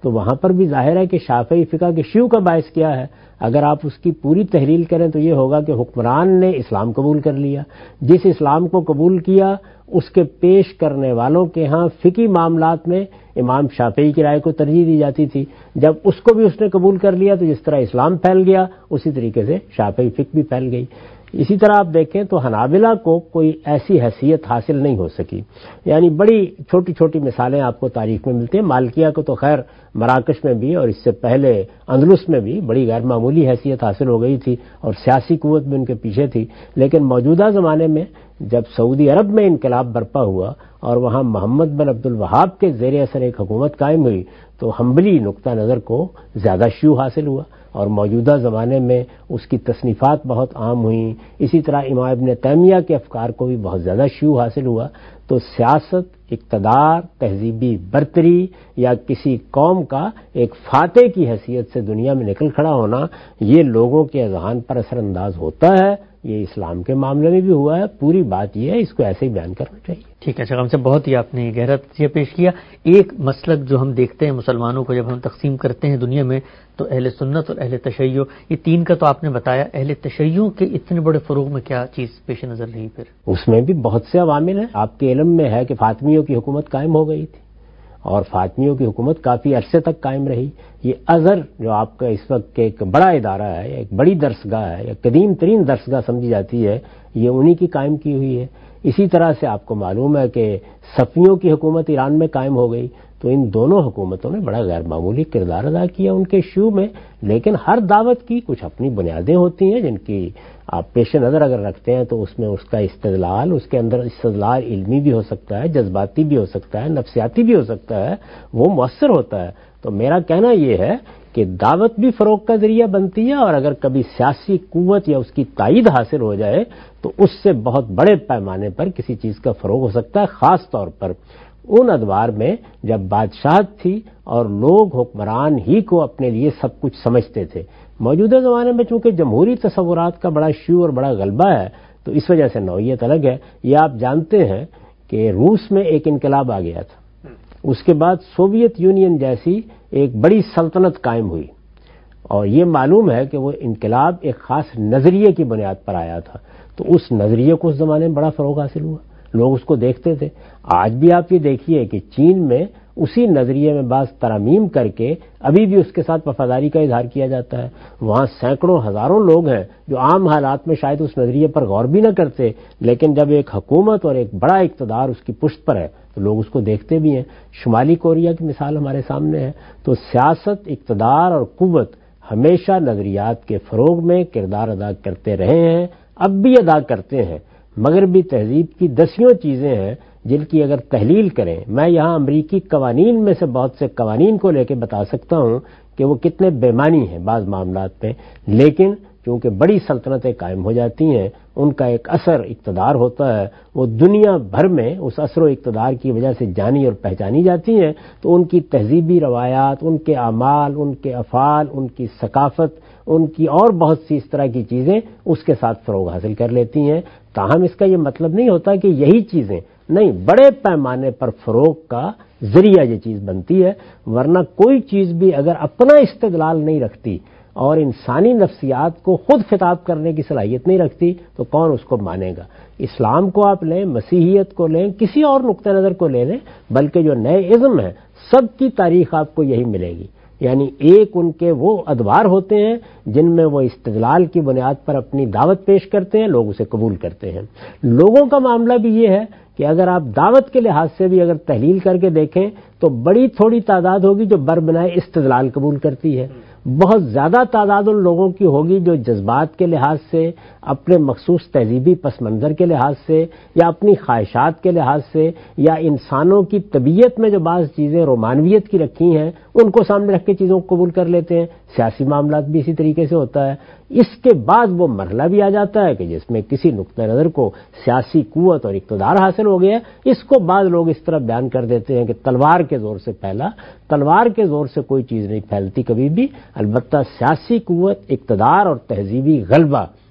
تو وہاں پر بھی ظاہر ہے کہ شافعی فقہ کے شیوع کا باعث کیا ہے. اگر آپ اس کی پوری تحلیل کریں تو یہ ہوگا کہ حکمران نے اسلام قبول کر لیا. جس اسلام کو قبول کیا اس کے پیش کرنے والوں کے ہاں فقہی معاملات میں امام شافعی کی رائے کو ترجیح دی جاتی تھی. جب اس کو بھی اس نے قبول کر لیا تو جس طرح اسلام پھیل گیا اسی طریقے سے شافعی فقہ بھی پھیل گئی. اسی طرح آپ دیکھیں تو حنابلہ کو کوئی ایسی حیثیت حاصل نہیں ہو سکی. یعنی بڑی چھوٹی چھوٹی مثالیں آپ کو تاریخ میں ملتی ہیں. مالکیہ کو تو خیر مراکش میں بھی اور اس سے پہلے اندلس میں بھی بڑی غیر معمولی حیثیت حاصل ہو گئی تھی اور سیاسی قوت بھی ان کے پیچھے تھی. لیکن موجودہ زمانے میں جب سعودی عرب میں انقلاب برپا ہوا اور وہاں محمد بن عبد الوہاب کے زیر اثر ایک حکومت قائم ہوئی تو حنبلی نقطہ نظر کو زیادہ شیوع حاصل ہوا اور موجودہ زمانے میں اس کی تصنیفات بہت عام ہوئیں. اسی طرح امام ابن تیمیہ کے افکار کو بھی بہت زیادہ شیوع حاصل ہوا. تو سیاست، اقتدار، تہذیبی برتری یا کسی قوم کا ایک فاتح کی حیثیت سے دنیا میں نکل کھڑا ہونا یہ لوگوں کے اذہان پر اثر انداز ہوتا ہے. یہ اسلام کے معاملے میں بھی ہوا ہے. پوری بات یہ ہے اس کو ایسے ہی بیان کرنا چاہیے. ٹھیک ہے شاہ سے بہت ہی آپ نے گہرا تجزیہ پیش کیا. ایک مسلک جو ہم دیکھتے ہیں مسلمانوں کو جب ہم تقسیم کرتے ہیں دنیا میں تو اہل سنت اور اہل تشیع، یہ تین کا تو آپ نے بتایا. اہل تشیع کے اتنے بڑے فروغ میں کیا چیز پیش نظر رہی؟ پھر اس میں بھی بہت سے عوامل ہیں. آپ کے علم میں ہے کہ فاطمیوں کی حکومت قائم ہو گئی تھی اور فاطمیوں کی حکومت کافی عرصے تک قائم رہی. یہ ازہر جو آپ کا اس وقت کے ایک بڑا ادارہ ہے، ایک بڑی درسگاہ ہے، یا قدیم ترین درسگاہ سمجھی جاتی ہے، یہ انہی کی قائم کی ہوئی ہے. اسی طرح سے آپ کو معلوم ہے کہ صفویوں کی حکومت ایران میں قائم ہو گئی. تو ان دونوں حکومتوں نے بڑا غیر معمولی کردار ادا کیا ان کے شیوع میں. لیکن ہر دعوت کی کچھ اپنی بنیادیں ہوتی ہیں جن کی آپ پیش نظر اگر رکھتے ہیں تو اس میں اس کا استدلال، اس کے اندر استدلال علمی بھی ہو سکتا ہے، جذباتی بھی ہو سکتا ہے، نفسیاتی بھی ہو سکتا ہے، وہ مؤثر ہوتا ہے. تو میرا کہنا یہ ہے کہ دعوت بھی فروغ کا ذریعہ بنتی ہے اور اگر کبھی سیاسی قوت یا اس کی تائید حاصل ہو جائے تو اس سے بہت بڑے پیمانے پر کسی چیز کا فروغ ہو سکتا ہے. خاص طور پر ان ادوار میں جب بادشاہت تھی اور لوگ حکمران ہی کو اپنے لیے سب کچھ سمجھتے تھے. موجودہ زمانے میں چونکہ جمہوری تصورات کا بڑا شیوع اور بڑا غلبہ ہے تو اس وجہ سے نوعیت الگ ہے. یہ آپ جانتے ہیں کہ روس میں ایک انقلاب آ گیا تھا، اس کے بعد سوویت یونین جیسی ایک بڑی سلطنت قائم ہوئی اور یہ معلوم ہے کہ وہ انقلاب ایک خاص نظریے کی بنیاد پر آیا تھا. تو اس نظریے کو اس زمانے میں بڑا فروغ حاصل ہوا، لوگ اس کو دیکھتے تھے. آج بھی آپ یہ دیکھیے کہ چین میں اسی نظریے میں بعض ترامیم کر کے ابھی بھی اس کے ساتھ وفاداری کا اظہار کیا جاتا ہے. وہاں سینکڑوں ہزاروں لوگ ہیں جو عام حالات میں شاید اس نظریے پر غور بھی نہ کرتے، لیکن جب ایک حکومت اور ایک بڑا اقتدار اس کی پشت پر ہے تو لوگ اس کو دیکھتے بھی ہیں. شمالی کوریا کی مثال ہمارے سامنے ہے. تو سیاست، اقتدار اور قوت ہمیشہ نظریات کے فروغ میں کردار ادا کرتے رہے ہیں، اب بھی ادا کرتے ہیں. مغربی تہذیب کی دسیوں چیزیں ہیں جن کی اگر تحلیل کریں، میں یہاں امریکی قوانین میں سے بہت سے قوانین کو لے کے بتا سکتا ہوں کہ وہ کتنے بے معنی ہیں بعض معاملات میں، لیکن چونکہ بڑی سلطنتیں قائم ہو جاتی ہیں ان کا ایک اثر اقتدار ہوتا ہے، وہ دنیا بھر میں اس اثر و اقتدار کی وجہ سے جانی اور پہچانی جاتی ہیں. تو ان کی تہذیبی روایات، ان کے اعمال، ان کے افعال، ان کی ثقافت، ان کی اور بہت سی اس طرح کی چیزیں اس کے ساتھ فروغ حاصل کر لیتی ہیں. تاہم اس کا یہ مطلب نہیں ہوتا کہ یہی چیزیں نہیں، بڑے پیمانے پر فروغ کا ذریعہ یہ چیز بنتی ہے. ورنہ کوئی چیز بھی اگر اپنا استدلال نہیں رکھتی اور انسانی نفسیات کو خود خطاب کرنے کی صلاحیت نہیں رکھتی تو کون اس کو مانے گا؟ اسلام کو آپ لیں، مسیحیت کو لیں، کسی اور نقطہ نظر کو لے لیں، بلکہ جو نئے ازم ہیں سب کی تاریخ آپ کو یہی ملے گی. یعنی ایک ان کے وہ ادوار ہوتے ہیں جن میں وہ استدلال کی بنیاد پر اپنی دعوت پیش کرتے ہیں، لوگ اسے قبول کرتے ہیں. لوگوں کا معاملہ بھی یہ ہے کہ اگر آپ دعوت کے لحاظ سے بھی اگر تحلیل کر کے دیکھیں تو بڑی تھوڑی تعداد ہوگی جو بربنائے استدلال قبول کرتی ہے، بہت زیادہ تعداد ان لوگوں کی ہوگی جو جذبات کے لحاظ سے، اپنے مخصوص تہذیبی پس منظر کے لحاظ سے یا اپنی خواہشات کے لحاظ سے یا انسانوں کی طبیعت میں جو بعض چیزیں رومانویت کی رکھی ہیں ان کو سامنے رکھ کے چیزوں کو قبول کر لیتے ہیں. سیاسی معاملات بھی اسی طریقے سے ہوتا ہے. اس کے بعد وہ مرحلہ بھی آ جاتا ہے کہ جس میں کسی نقطہ نظر کو سیاسی قوت اور اقتدار حاصل ہو گیا. اس کو بعض لوگ اس طرح بیان کر دیتے ہیں کہ تلوار کے زور سے پھیلا. تلوار کے زور سے کوئی چیز نہیں پھیلتی کبھی بھی، البتہ سیاسی قوت، اقتدار اور تہذیبی غلبہ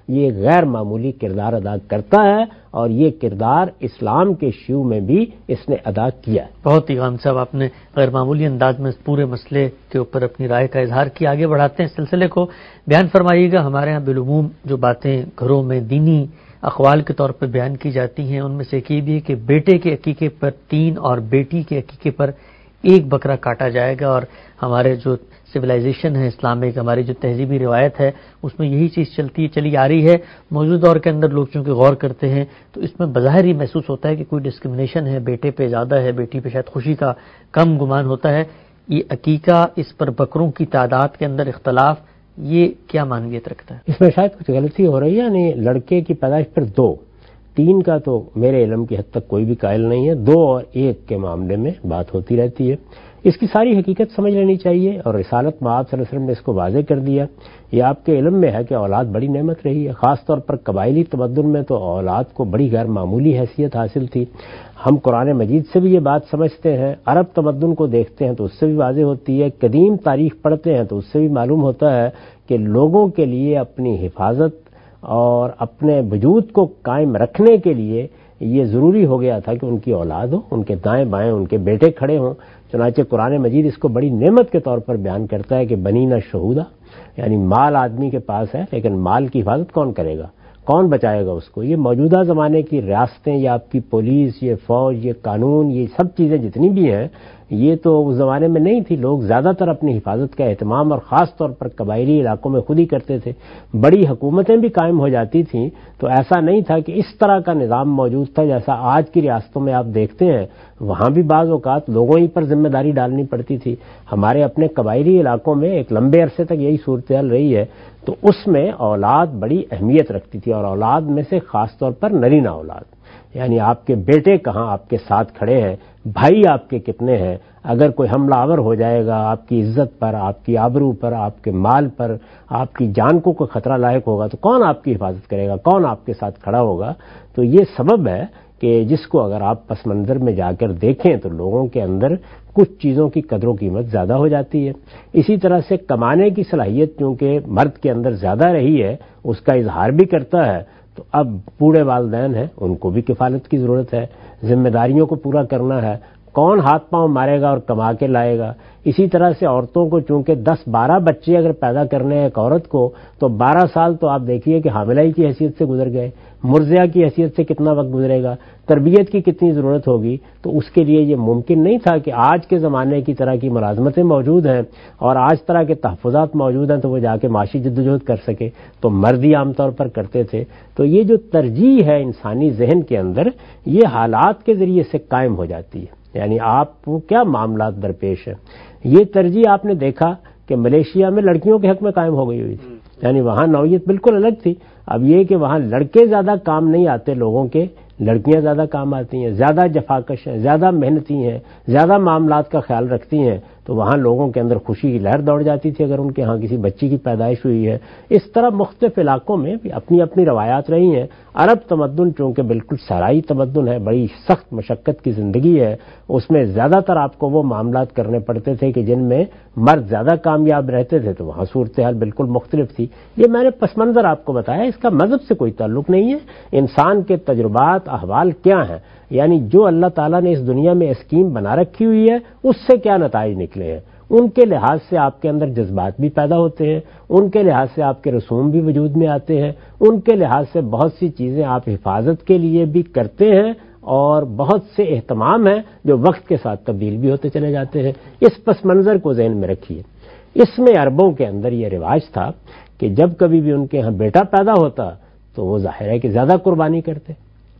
یہ غیر معمولی کردار ادا کرتا ہے، اور یہ کردار اسلام کے شیوع میں بھی اس نے ادا کیا ہے۔ بہت ہی غام صاحب، آپ نے غیر معمولی انداز میں اس پورے مسئلے کے اوپر اپنی رائے کا اظہار کیا۔ آگے بڑھاتے ہیں سلسلے کو، بیان فرمائیے گا۔ ہمارے ہاں بالعموم جو باتیں گھروں میں دینی اقوال کے طور پر بیان کی جاتی ہیں، ان میں سے ایک یہ بھی ہے کہ بیٹے کے عقیقے پر تین اور بیٹی کے عقیقے پر ایک بکرا کاٹا جائے گا، اور ہمارے جو سویلائزیشن ہے اسلامک، ہماری جو تہذیبی روایت ہے، اس میں یہی چیز چلتی چلی آ رہی ہے۔ موجودہ دور کے اندر لوگ چونکہ غور کرتے ہیں تو اس میں بظاہر ہی محسوس ہوتا ہے کہ کوئی ڈسکرمنیشن ہے، بیٹے پہ زیادہ ہے، بیٹی پہ شاید خوشی کا کم گمان ہوتا ہے۔ یہ عقیقہ، اس پر بکروں کی تعداد کے اندر اختلاف، یہ کیا معنویت رکھتا ہے؟ اس میں شاید کچھ غلطی ہو رہی ہے، یعنی لڑکے کی پیدائش پر دو، تین کا تو میرے علم کی حد تک کوئی بھی قائل نہیں ہے، دو اور ایک کے معاملے میں بات ہوتی رہتی ہے۔ اس کی ساری حقیقت سمجھ لینی چاہیے، اور رسالت مآب صلی اللہ علیہ وسلم نے اس کو واضح کر دیا۔ یہ آپ کے علم میں ہے کہ اولاد بڑی نعمت رہی ہے، خاص طور پر قبائلی تمدن میں تو اولاد کو بڑی غیر معمولی حیثیت حاصل تھی۔ ہم قرآن مجید سے بھی یہ بات سمجھتے ہیں، عرب تمدن کو دیکھتے ہیں تو اس سے بھی واضح ہوتی ہے، قدیم تاریخ پڑھتے ہیں تو اس سے بھی معلوم ہوتا ہے کہ لوگوں کے لیے اپنی حفاظت اور اپنے وجود کو قائم رکھنے کے لیے یہ ضروری ہو گیا تھا کہ ان کی اولاد ہو، ان کے دائیں بائیں ان کے بیٹے کھڑے ہوں۔ چنانچہ قرآن مجید اس کو بڑی نعمت کے طور پر بیان کرتا ہے کہ بنینا شہودا، یعنی مال آدمی کے پاس ہے لیکن مال کی حفاظت کون کرے گا، کون بچائے گا اس کو؟ یہ موجودہ زمانے کی ریاستیں، یہ آپ کی پولیس، یہ فوج، یہ قانون، یہ سب چیزیں جتنی بھی ہیں، یہ تو اس زمانے میں نہیں تھی۔ لوگ زیادہ تر اپنی حفاظت کا اہتمام اور خاص طور پر قبائلی علاقوں میں خود ہی کرتے تھے۔ بڑی حکومتیں بھی قائم ہو جاتی تھیں تو ایسا نہیں تھا کہ اس طرح کا نظام موجود تھا جیسا آج کی ریاستوں میں آپ دیکھتے ہیں۔ وہاں بھی بعض اوقات لوگوں ہی پر ذمہ داری ڈالنی پڑتی تھی۔ ہمارے اپنے قبائلی علاقوں میں ایک لمبے عرصے تک یہی صورتحال رہی ہے، تو اس میں اولاد بڑی اہمیت رکھتی تھی، اور اولاد میں سے خاص طور پر نرینہ اولاد، یعنی آپ کے بیٹے کہاں آپ کے ساتھ کھڑے ہیں، بھائی آپ کے کتنے ہیں، اگر کوئی حملہ آور ہو جائے گا آپ کی عزت پر، آپ کی آبرو پر، آپ کے مال پر، آپ کی جان کو کوئی خطرہ لاحق ہوگا تو کون آپ کی حفاظت کرے گا، کون آپ کے ساتھ کھڑا ہوگا؟ تو یہ سبب ہے کہ جس کو اگر آپ پس منظر میں جا کر دیکھیں تو لوگوں کے اندر کچھ چیزوں کی قدر و قیمت زیادہ ہو جاتی ہے۔ اسی طرح سے کمانے کی صلاحیت کیونکہ مرد کے اندر زیادہ رہی ہے، اس کا اظہار بھی کرتا ہے، تو اب بوڑھے والدین ہیں، ان کو بھی کفالت کی ضرورت ہے، ذمہ داریوں کو پورا کرنا ہے، کون ہاتھ پاؤں مارے گا اور کما کے لائے گا؟ اسی طرح سے عورتوں کو چونکہ دس بارہ بچے اگر پیدا کرنے ہیں ایک عورت کو، تو بارہ سال تو آپ دیکھیے کہ حاملہ کی حیثیت سے گزر گئے، مرضعہ کی حیثیت سے کتنا وقت گزرے گا، تربیت کی کتنی ضرورت ہوگی۔ تو اس کے لیے یہ ممکن نہیں تھا کہ آج کے زمانے کی طرح کی ملازمتیں موجود ہیں اور آج طرح کے تحفظات موجود ہیں تو وہ جا کے معاشی جدوجہد کر سکے، تو مرد ہی عام طور پر کرتے تھے۔ تو یہ جو ترجیح ہے انسانی ذہن کے اندر، یہ حالات کے ذریعے سے قائم ہو جاتی ہے، یعنی آپ کو کیا معاملات درپیش ہیں۔ یہ ترجیح آپ نے دیکھا کہ ملیشیا میں لڑکیوں کے حق میں قائم ہو گئی ہوئی تھی، یعنی وہاں نوعیت بالکل الگ تھی۔ اب یہ کہ وہاں لڑکے زیادہ کام نہیں آتے لوگوں کے، لڑکیاں زیادہ کام آتی ہیں، زیادہ جفاکش ہیں، زیادہ محنتی ہیں، زیادہ معاملات کا خیال رکھتی ہیں، تو وہاں لوگوں کے اندر خوشی کی لہر دوڑ جاتی تھی اگر ان کے ہاں کسی بچی کی پیدائش ہوئی ہے۔ اس طرح مختلف علاقوں میں بھی اپنی اپنی روایات رہی ہیں۔ عرب تمدن چونکہ بالکل صحرائی تمدن ہے، بڑی سخت مشقت کی زندگی ہے، اس میں زیادہ تر آپ کو وہ معاملات کرنے پڑتے تھے کہ جن میں مرد زیادہ کامیاب رہتے تھے، تو وہاں صورتحال بالکل مختلف تھی۔ یہ میں نے پس منظر آپ کو بتایا، اس کا مذہب سے کوئی تعلق نہیں ہے۔ انسان کے تجربات، احوال کیا ہیں، یعنی جو اللہ تعالیٰ نے اس دنیا میں اسکیم بنا رکھی ہوئی ہے اس سے کیا نتائج نکلے ہیں، ان کے لحاظ سے آپ کے اندر جذبات بھی پیدا ہوتے ہیں، ان کے لحاظ سے آپ کے رسوم بھی وجود میں آتے ہیں، ان کے لحاظ سے بہت سی چیزیں آپ حفاظت کے لیے بھی کرتے ہیں، اور بہت سے اہتمام ہیں جو وقت کے ساتھ تبدیل بھی ہوتے چلے جاتے ہیں۔ اس پس منظر کو ذہن میں رکھیے۔ اس میں عربوں کے اندر یہ رواج تھا کہ جب کبھی بھی ان کے ہاں بیٹا پیدا ہوتا تو وہ ظاہر ہے کہ زیادہ قربانی کرتے۔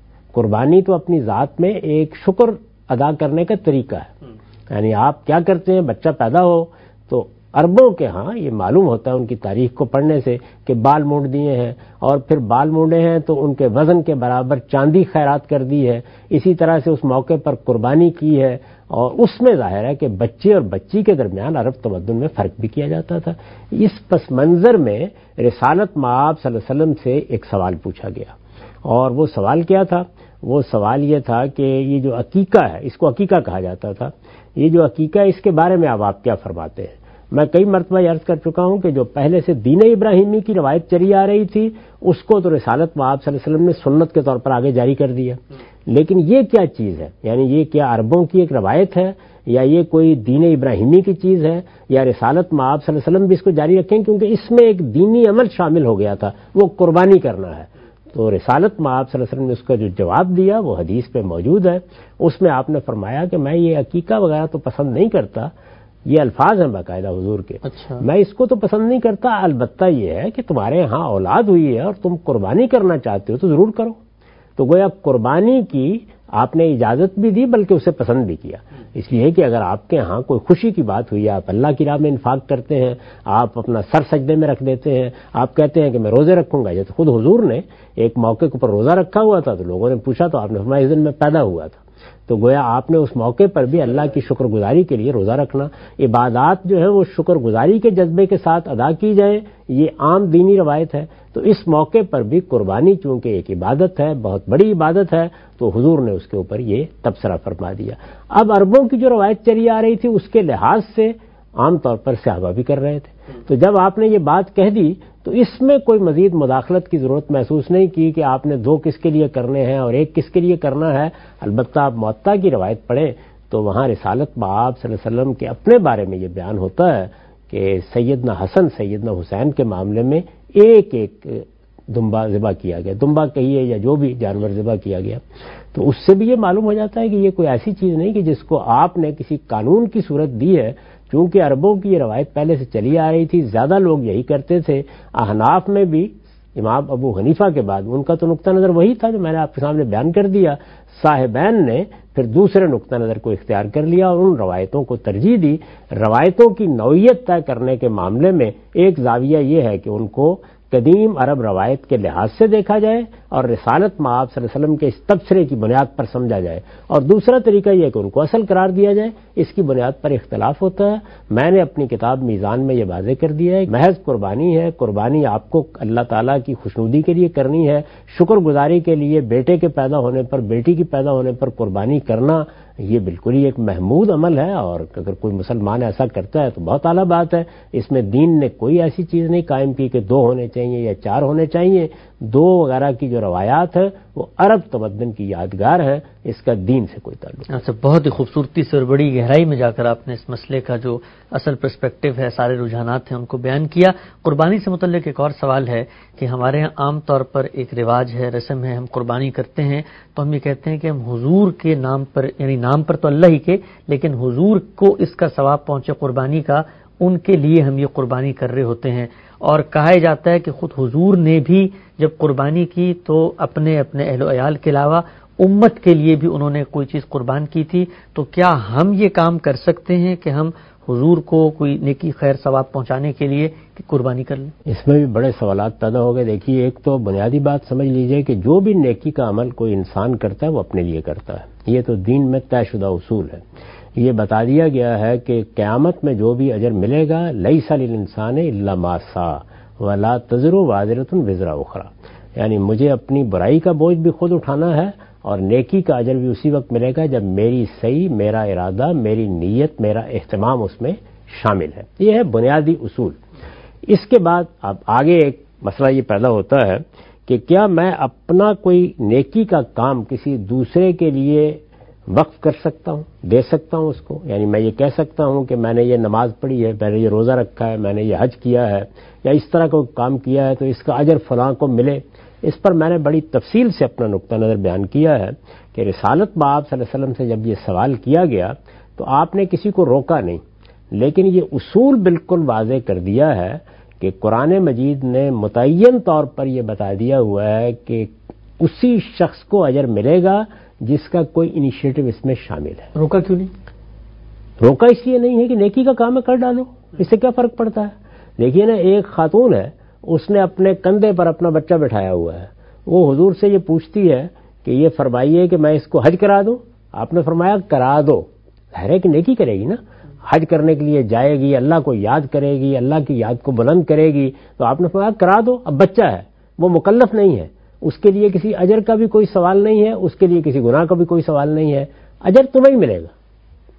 قربانی تو اپنی ذات میں ایک شکر ادا کرنے کا طریقہ ہے، یعنی آپ کیا کرتے ہیں، بچہ پیدا ہو تو عربوں کے ہاں یہ معلوم ہوتا ہے ان کی تاریخ کو پڑھنے سے کہ بال مونڈ دیے ہیں، اور پھر بال مونڈے ہیں تو ان کے وزن کے برابر چاندی خیرات کر دی ہے، اسی طرح سے اس موقع پر قربانی کی ہے، اور اس میں ظاہر ہے کہ بچے اور بچی کے درمیان عرب تمدن میں فرق بھی کیا جاتا تھا۔ اس پس منظر میں رسالت مآب صلی اللہ علیہ وسلم سے ایک سوال پوچھا گیا، اور وہ سوال کیا تھا؟ وہ سوال یہ تھا کہ یہ جو عقیقہ ہے، اس کو عقیقہ کہا جاتا تھا، یہ جو عقیقہ ہے اس کے بارے میں اب آپ کیا فرماتے ہیں؟ میں کئی مرتبہ عرض کر چکا ہوں کہ جو پہلے سے دین ابراہیمی کی روایت چلی آ رہی تھی اس کو تو رسالت مآب صلی اللہ علیہ وسلم نے سنت کے طور پر آگے جاری کر دیا، لیکن یہ کیا چیز ہے؟ یعنی یہ کیا عربوں کی ایک روایت ہے یا یہ کوئی دین ابراہیمی کی چیز ہے یا رسالت مآب صلی اللہ علیہ وسلم بھی اس کو جاری رکھیں؟ کیونکہ اس میں ایک دینی عمل شامل ہو گیا تھا، وہ قربانی کرنا ہے۔ تو رسالت مآب صلی اللہ علیہ وسلم نے اس کا جو جواب دیا وہ حدیث پہ موجود ہے، اس میں آپ نے فرمایا کہ میں یہ عقیقہ وغیرہ تو پسند نہیں کرتا، یہ الفاظ ہیں باقاعدہ حضور کے، اچھا میں اس کو تو پسند نہیں کرتا، البتہ یہ ہے کہ تمہارے ہاں اولاد ہوئی ہے اور تم قربانی کرنا چاہتے ہو تو ضرور کرو۔ تو گویا قربانی کی آپ نے اجازت بھی دی بلکہ اسے پسند بھی کیا، اس لیے کہ اگر آپ کے ہاں کوئی خوشی کی بات ہوئی، آپ اللہ کی راہ میں انفاق کرتے ہیں، آپ اپنا سر سجدے میں رکھ دیتے ہیں، آپ کہتے ہیں کہ میں روزے رکھوں گا، یہ تو خود حضور نے ایک موقع کے اوپر روزہ رکھا ہوا تھا تو لوگوں نے پوچھا تو آپ نے فرمایا اس دن میں پیدا ہوا تھا، تو گویا آپ نے اس موقع پر بھی اللہ کی شکر گزاری کے لیے روزہ رکھنا، عبادات جو ہے وہ شکر گزاری کے جذبے کے ساتھ ادا کی جائیں، یہ عام دینی روایت ہے۔ تو اس موقع پر بھی قربانی چونکہ ایک عبادت ہے، بہت بڑی عبادت ہے، تو حضور نے اس کے اوپر یہ تبصرہ فرما دیا۔ اب عربوں کی جو روایت چلی آ رہی تھی اس کے لحاظ سے عام طور پر صحابہ بھی کر رہے تھے، تو جب آپ نے یہ بات کہہ دی تو اس میں کوئی مزید مداخلت کی ضرورت محسوس نہیں کی کہ آپ نے دو کس کے لیے کرنے ہیں اور ایک کس کے لیے کرنا ہے۔ البتہ آپ موطا کی روایت پڑھیں تو وہاں رسالت مآب صلی اللہ علیہ وسلم کے اپنے بارے میں یہ بیان ہوتا ہے کہ سیدنا حسن سیدنا حسین کے معاملے میں ایک ایک دمبا ذبح کیا گیا، دمبا کہیے یا جو بھی جانور ذبح کیا گیا، تو اس سے بھی یہ معلوم ہو جاتا ہے کہ یہ کوئی ایسی چیز نہیں کہ جس کو آپ نے کسی قانون کی صورت دی ہے، چونکہ عربوں کی یہ روایت پہلے سے چلی آ رہی تھی، زیادہ لوگ یہی کرتے تھے۔ احناف میں بھی امام ابو حنیفہ کے بعد ان کا تو نقطہ نظر وہی تھا جو میں نے آپ کے سامنے بیان کر دیا، صاحبین نے پھر دوسرے نقطہ نظر کو اختیار کر لیا اور ان روایتوں کو ترجیح دی۔ روایتوں کی نوعیت طے کرنے کے معاملے میں ایک زاویہ یہ ہے کہ ان کو قدیم عرب روایت کے لحاظ سے دیکھا جائے اور رسالت مآب صلی اللہ علیہ وسلم کے اس تبصرے کی بنیاد پر سمجھا جائے، اور دوسرا طریقہ یہ کہ ان کو اصل قرار دیا جائے، اس کی بنیاد پر اختلاف ہوتا ہے۔ میں نے اپنی کتاب میزان میں یہ واضح کر دیا ہے، محض قربانی ہے، قربانی آپ کو اللہ تعالیٰ کی خوشنودی کے لیے کرنی ہے، شکر گزاری کے لیے بیٹے کے پیدا ہونے پر بیٹی کی پیدا ہونے پر قربانی کرنا یہ بالکل ہی ایک محمود عمل ہے، اور اگر کوئی مسلمان ایسا کرتا ہے تو بہت اعلیٰ بات ہے۔ اس میں دین نے کوئی ایسی چیز نہیں قائم کی کہ دو ہونے چاہیے یا چار ہونے چاہیے، دو وغیرہ کی جو روایات ہیں وہ عرب تمدن کی یادگار ہیں، اس کا دین سے کوئی تعلق نہیں۔ اچھا، بہت ہی خوبصورتی سے اور بڑی گہرائی میں جا کر آپ نے اس مسئلے کا جو اصل پرسپیکٹو ہے، سارے رجحانات ہیں، ان کو بیان کیا۔ قربانی سے متعلق ایک اور سوال ہے کہ ہمارے یہاں عام طور پر ایک رواج ہے، رسم ہے، ہم قربانی کرتے ہیں تو ہم یہ کہتے ہیں کہ ہم حضور کے نام پر، یعنی نام پر تو اللہ ہی کے، لیکن حضور کو اس کا ثواب پہنچے قربانی کا، ان کے لیے ہم یہ قربانی کر رہے ہوتے ہیں۔ اور کہا جاتا ہے کہ خود حضور نے بھی جب قربانی کی تو اپنے اپنے اہل و عیال کے علاوہ امت کے لیے بھی انہوں نے کوئی چیز قربان کی تھی، تو کیا ہم یہ کام کر سکتے ہیں کہ ہم حضور کو کوئی نیکی خیر ثواب پہنچانے کے لیے کہ قربانی کر لیں؟ اس میں بھی بڑے سوالات پیدا ہو گئے۔ دیکھیے، ایک تو بنیادی بات سمجھ لیجئے کہ جو بھی نیکی کا عمل کوئی انسان کرتا ہے وہ اپنے لیے کرتا ہے، یہ تو دین میں طے شدہ اصول ہے۔ یہ بتا دیا گیا ہے کہ قیامت میں جو بھی اجر ملے گا، لیس للانسان الا ما سعی ولا تزر وازرۃ وزر اخری، یعنی مجھے اپنی برائی کا بوجھ بھی خود اٹھانا ہے اور نیکی کا اجر بھی اسی وقت ملے گا جب میری صحیح، میرا ارادہ، میری نیت، میرا اہتمام اس میں شامل ہے۔ یہ ہے بنیادی اصول۔ اس کے بعد اب آگے ایک مسئلہ یہ پیدا ہوتا ہے کہ کیا میں اپنا کوئی نیکی کا کام کسی دوسرے کے لیے وقف کر سکتا ہوں، دے سکتا ہوں اس کو؟ یعنی میں یہ کہہ سکتا ہوں کہ میں نے یہ نماز پڑھی ہے، میں نے یہ روزہ رکھا ہے، میں نے یہ حج کیا ہے یا اس طرح کا کام کیا ہے تو اس کا اجر فلاں کو ملے۔ اس پر میں نے بڑی تفصیل سے اپنا نقطہ نظر بیان کیا ہے کہ رسالت مآب صلی اللہ علیہ وسلم سے جب یہ سوال کیا گیا تو آپ نے کسی کو روکا نہیں، لیکن یہ اصول بالکل واضح کر دیا ہے کہ قرآن مجید نے متعین طور پر یہ بتا دیا ہوا ہے کہ اسی شخص کو اجر ملے گا جس کا کوئی انیشیٹو اس میں شامل ہے۔ روکا کیوں نہیں؟ روکا اس لیے نہیں ہے کہ نیکی کا کام ہے کر ڈالو، اس سے کیا فرق پڑتا ہے؟ دیکھیے نا، ایک خاتون ہے، اس نے اپنے کندھے پر اپنا بچہ بٹھایا ہوا ہے، وہ حضور سے یہ پوچھتی ہے کہ یہ فرمائیے کہ میں اس کو حج کرا دوں؟ آپ نے فرمایا کرا دو۔ ظاہر ہے کہ نیکی کرے گی نا، حج کرنے کے لیے جائے گی، اللہ کو یاد کرے گی، اللہ کی یاد کو بلند کرے گی، تو آپ نے فرمایا کرا دو۔ اب بچہ ہے، وہ مکلف نہیں ہے، اس کے لیے کسی اجر کا بھی کوئی سوال نہیں ہے، اس کے لیے کسی گناہ کا بھی کوئی سوال نہیں ہے، اجر تمہیں ہی ملے گا۔ تو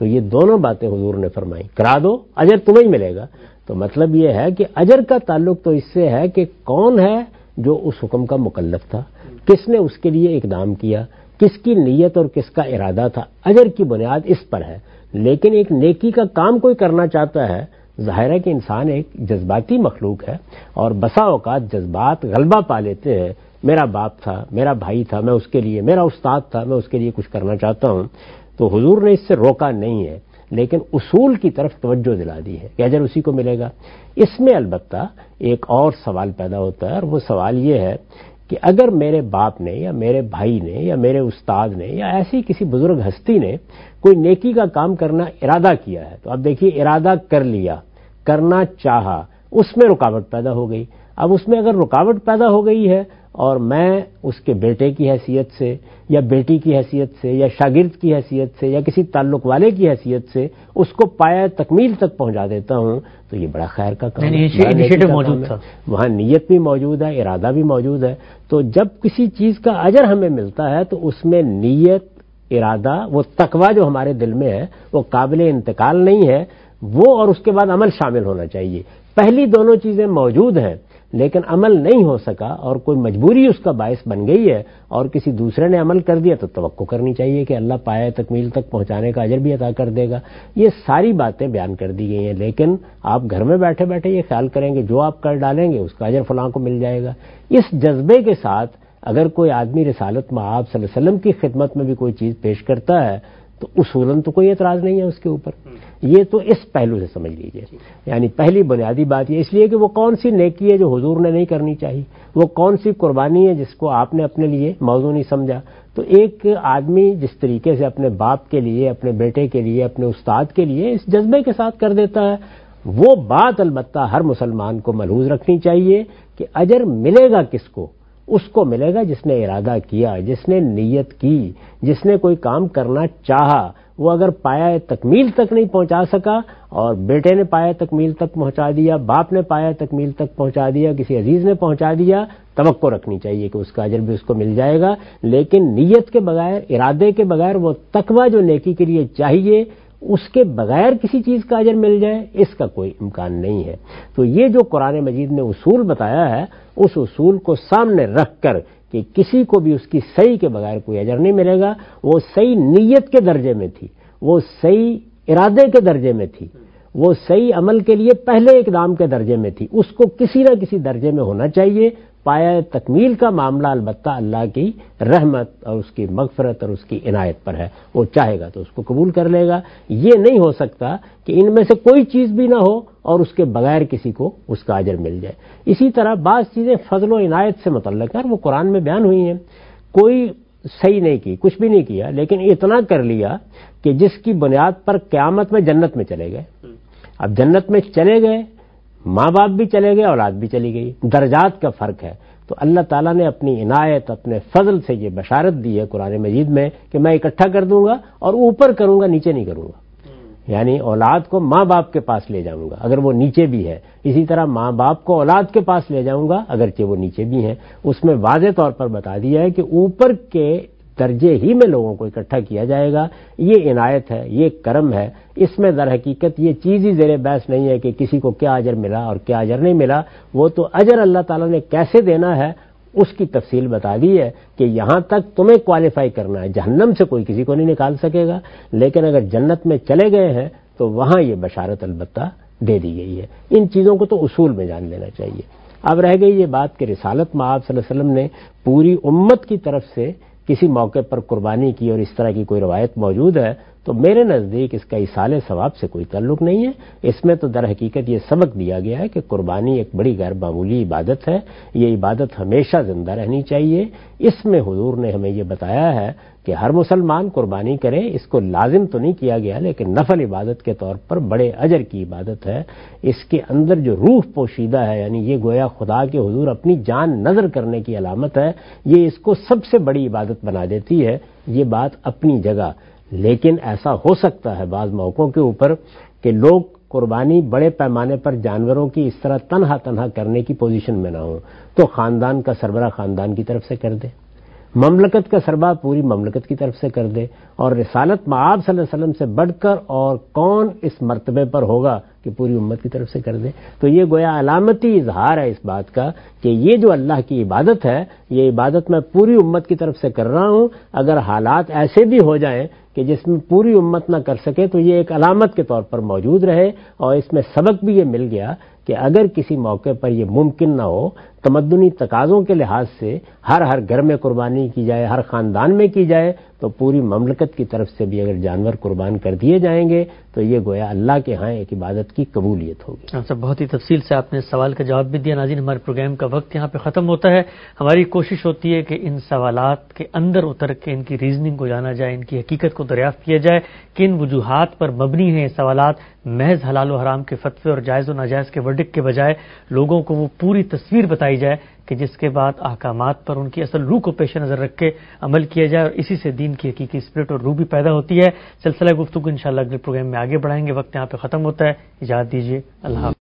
تو یہ دونوں باتیں حضور نے فرمائی، کرا دو اجر تمہیں ہی ملے گا۔ تو مطلب یہ ہے کہ اجر کا تعلق تو اس سے ہے کہ کون ہے جو اس حکم کا مکلف تھا، کس نے اس کے لیے اقدام کیا، کس کی نیت اور کس کا ارادہ تھا، اجر کی بنیاد اس پر ہے۔ لیکن ایک نیکی کا کام کوئی کرنا چاہتا ہے، ظاہر ہے کہ انسان ایک جذباتی مخلوق ہے اور بسا اوقات جذبات غلبہ پا لیتے ہیں، میرا باپ تھا، میرا بھائی تھا، میں اس کے لیے، میرا استاد تھا، میں اس کے لیے کچھ کرنا چاہتا ہوں، تو حضور نے اس سے روکا نہیں ہے، لیکن اصول کی طرف توجہ دلا دی ہے کہ اجر اسی کو ملے گا۔ اس میں البتہ ایک اور سوال پیدا ہوتا ہے، اور وہ سوال یہ ہے کہ اگر میرے باپ نے یا میرے بھائی نے یا میرے استاد نے یا ایسی کسی بزرگ ہستی نے کوئی نیکی کا کام کرنا ارادہ کیا ہے، تو اب دیکھیے ارادہ کر لیا، کرنا چاہا، اس میں رکاوٹ پیدا ہو گئی۔ اب اس میں اگر رکاوٹ پیدا ہو گئی ہے اور میں اس کے بیٹے کی حیثیت سے یا بیٹی کی حیثیت سے یا شاگرد کی حیثیت سے یا کسی تعلق والے کی حیثیت سے اس کو پایا تکمیل تک پہنچا دیتا ہوں، تو یہ بڑا خیر کا کام ہے، انیشیٹو موجود تھا، وہاں نیت بھی موجود ہے، ارادہ بھی موجود ہے۔ تو جب کسی چیز کا اجر ہمیں ملتا ہے تو اس میں نیت، ارادہ، وہ تقوی جو ہمارے دل میں ہے وہ قابل انتقال نہیں ہے، وہ اور اس کے بعد عمل شامل ہونا چاہیے۔ پہلی دونوں چیزیں موجود ہیں لیکن عمل نہیں ہو سکا اور کوئی مجبوری اس کا باعث بن گئی ہے اور کسی دوسرے نے عمل کر دیا، تو توقع کرنی چاہیے کہ اللہ پایا تکمیل تک پہنچانے کا اجر بھی عطا کر دے گا۔ یہ ساری باتیں بیان کر دی گئی ہیں، لیکن آپ گھر میں بیٹھے بیٹھے یہ خیال کریں گے جو آپ کر ڈالیں گے اس کا اجر فلاں کو مل جائے گا۔ اس جذبے کے ساتھ اگر کوئی آدمی رسالت مآب صلی اللہ علیہ وسلم کی خدمت میں بھی کوئی چیز پیش کرتا ہے تو اصولاً تو کوئی اعتراض نہیں ہے اس کے اوپر۔ یہ تو اس پہلو سے سمجھ لیجئے، یعنی پہلی بنیادی بات یہ اس لیے کہ وہ کون سی نیکی ہے جو حضور نے نہیں کرنی چاہیے، وہ کون سی قربانی ہے جس کو آپ نے اپنے لیے موضوع نہیں سمجھا۔ تو ایک آدمی جس طریقے سے اپنے باپ کے لیے، اپنے بیٹے کے لیے، اپنے استاد کے لیے اس جذبے کے ساتھ کر دیتا ہے، وہ بات البتہ ہر مسلمان کو ملحوظ رکھنی چاہیے کہ اجر ملے گا کس کو؟ اس کو ملے گا جس نے ارادہ کیا، جس نے نیت کی، جس نے کوئی کام کرنا چاہا۔ وہ اگر پایا تکمیل تک نہیں پہنچا سکا اور بیٹے نے پایا تکمیل تک پہنچا دیا، باپ نے پایا تکمیل تک پہنچا دیا، کسی عزیز نے پہنچا دیا، توقع رکھنی چاہیے کہ اس کا اجر بھی اس کو مل جائے گا۔ لیکن نیت کے بغیر، ارادے کے بغیر، وہ تقوی جو نیکی کے لیے چاہیے اس کے بغیر کسی چیز کا اجر مل جائے، اس کا کوئی امکان نہیں ہے۔ تو یہ جو قرآن مجید نے اصول بتایا ہے، اس اصول کو سامنے رکھ کر کہ کسی کو بھی اس کی صحیح کے بغیر کوئی اجر نہیں ملے گا، وہ صحیح نیت کے درجے میں تھی، وہ صحیح ارادے کے درجے میں تھی، وہ صحیح عمل کے لیے پہلے اقدام کے درجے میں تھی، اس کو کسی نہ کسی درجے میں ہونا چاہیے۔ پایا تکمیل کا معاملہ البتہ اللہ کی رحمت اور اس کی مغفرت اور اس کی عنایت پر ہے، وہ چاہے گا تو اس کو قبول کر لے گا۔ یہ نہیں ہو سکتا کہ ان میں سے کوئی چیز بھی نہ ہو اور اس کے بغیر کسی کو اس کا اجر مل جائے۔ اسی طرح بعض چیزیں فضل و عنایت سے متعلق ہیں، وہ قرآن میں بیان ہوئی ہیں۔ کوئی صحیح نہیں کی، کچھ بھی نہیں کیا، لیکن اتنا کر لیا کہ جس کی بنیاد پر قیامت میں جنت میں چلے گئے۔ اب جنت میں چلے گئے، ماں باپ بھی چلے گئے، اولاد بھی چلی گئی، درجات کا فرق ہے۔ تو اللہ تعالیٰ نے اپنی عنایت، اپنے فضل سے یہ بشارت دی ہے قرآن مجید میں کہ میں اکٹھا کر دوں گا اور اوپر کروں گا، نیچے نہیں کروں گا۔ یعنی اولاد کو ماں باپ کے پاس لے جاؤں گا اگر وہ نیچے بھی ہے، اسی طرح ماں باپ کو اولاد کے پاس لے جاؤں گا اگرچہ وہ نیچے بھی ہیں۔ اس میں واضح طور پر بتا دیا ہے کہ اوپر کے درجے ہی میں لوگوں کو اکٹھا کیا جائے گا۔ یہ عنایت ہے، یہ کرم ہے۔ اس میں در حقیقت یہ چیز ہی زیر بحث نہیں ہے کہ کسی کو کیا اجر ملا اور کیا اجر نہیں ملا، وہ تو اجر اللہ تعالیٰ نے کیسے دینا ہے اس کی تفصیل بتا دی ہے کہ یہاں تک تمہیں کوالیفائی کرنا ہے، جہنم سے کوئی کسی کو نہیں نکال سکے گا، لیکن اگر جنت میں چلے گئے ہیں تو وہاں یہ بشارت البتہ دے دی گئی ہے۔ ان چیزوں کو تو اصول میں جان لینا چاہیے۔ اب رہ گئی یہ بات کہ رسالت مآب صلی اللہ علیہ وسلم نے پوری امت کی طرف سے کسی موقع پر قربانی کی اور اس طرح کی کوئی روایت موجود ہے، تو میرے نزدیک اس کا ایصال ثواب سے کوئی تعلق نہیں ہے۔ اس میں تو در حقیقت یہ سبق دیا گیا ہے کہ قربانی ایک بڑی غیر معمولی عبادت ہے، یہ عبادت ہمیشہ زندہ رہنی چاہیے۔ اس میں حضور نے ہمیں یہ بتایا ہے کہ ہر مسلمان قربانی کرے، اس کو لازم تو نہیں کیا گیا لیکن نفل عبادت کے طور پر بڑے اجر کی عبادت ہے۔ اس کے اندر جو روح پوشیدہ ہے، یعنی یہ گویا خدا کے حضور اپنی جان نظر کرنے کی علامت ہے، یہ اس کو سب سے بڑی عبادت بنا دیتی ہے۔ یہ بات اپنی جگہ، لیکن ایسا ہو سکتا ہے بعض موقعوں کے اوپر کہ لوگ قربانی بڑے پیمانے پر جانوروں کی اس طرح تنہا تنہا کرنے کی پوزیشن میں نہ ہوں، تو خاندان کا سربراہ خاندان کی طرف سے کر دے، مملکت کا سربراہ پوری مملکت کی طرف سے کر دے، اور رسالت مآب صلی اللہ علیہ وسلم سے بڑھ کر اور کون اس مرتبے پر ہوگا کہ پوری امت کی طرف سے کر دے. تو یہ گویا علامتی اظہار ہے اس بات کا کہ یہ جو اللہ کی عبادت ہے، یہ عبادت میں پوری امت کی طرف سے کر رہا ہوں. اگر حالات ایسے بھی ہو جائیں کہ جس میں پوری امت نہ کر سکے تو یہ ایک علامت کے طور پر موجود رہے. اور اس میں سبق بھی یہ مل گیا کہ اگر کسی موقع پر یہ ممکن نہ ہو، تمدنی تقاضوں کے لحاظ سے ہر ہر گھر میں قربانی کی جائے، ہر خاندان میں کی جائے، تو پوری مملکت کی طرف سے بھی اگر جانور قربان کر دیے جائیں گے تو یہ گویا اللہ کے ہاں ایک عبادت کی قبولیت ہوگی. صاحب بہت ہی تفصیل سے آپ نے اس سوال کا جواب بھی دیا. ناظرین، ہمارے پروگرام کا وقت یہاں پہ ختم ہوتا ہے. ہماری کوشش ہوتی ہے کہ ان سوالات کے اندر اتر کے ان کی ریزننگ کو جانا جائے، ان کی حقیقت کو دریافت کیا جائے کہ ان وجوہات پر مبنی ہیں یہ سوالات. محض حلال و حرام کے فتوے اور جائز و ناجائز کے ورڈکٹ کے بجائے لوگوں کو وہ پوری تصویر بتائی جائے کہ جس کے بعد احکامات پر ان کی اصل روح کو پیش نظر رکھ کے عمل کیا جائے، اور اسی سے دین کی حقیقی اسپرٹ اور روح بھی پیدا ہوتی ہے. سلسلہ گفتگو انشاءاللہ اگلے پروگرام میں آگے بڑھائیں گے. وقت یہاں پہ ختم ہوتا ہے. اجازت دیجیے. اللہ حافظ.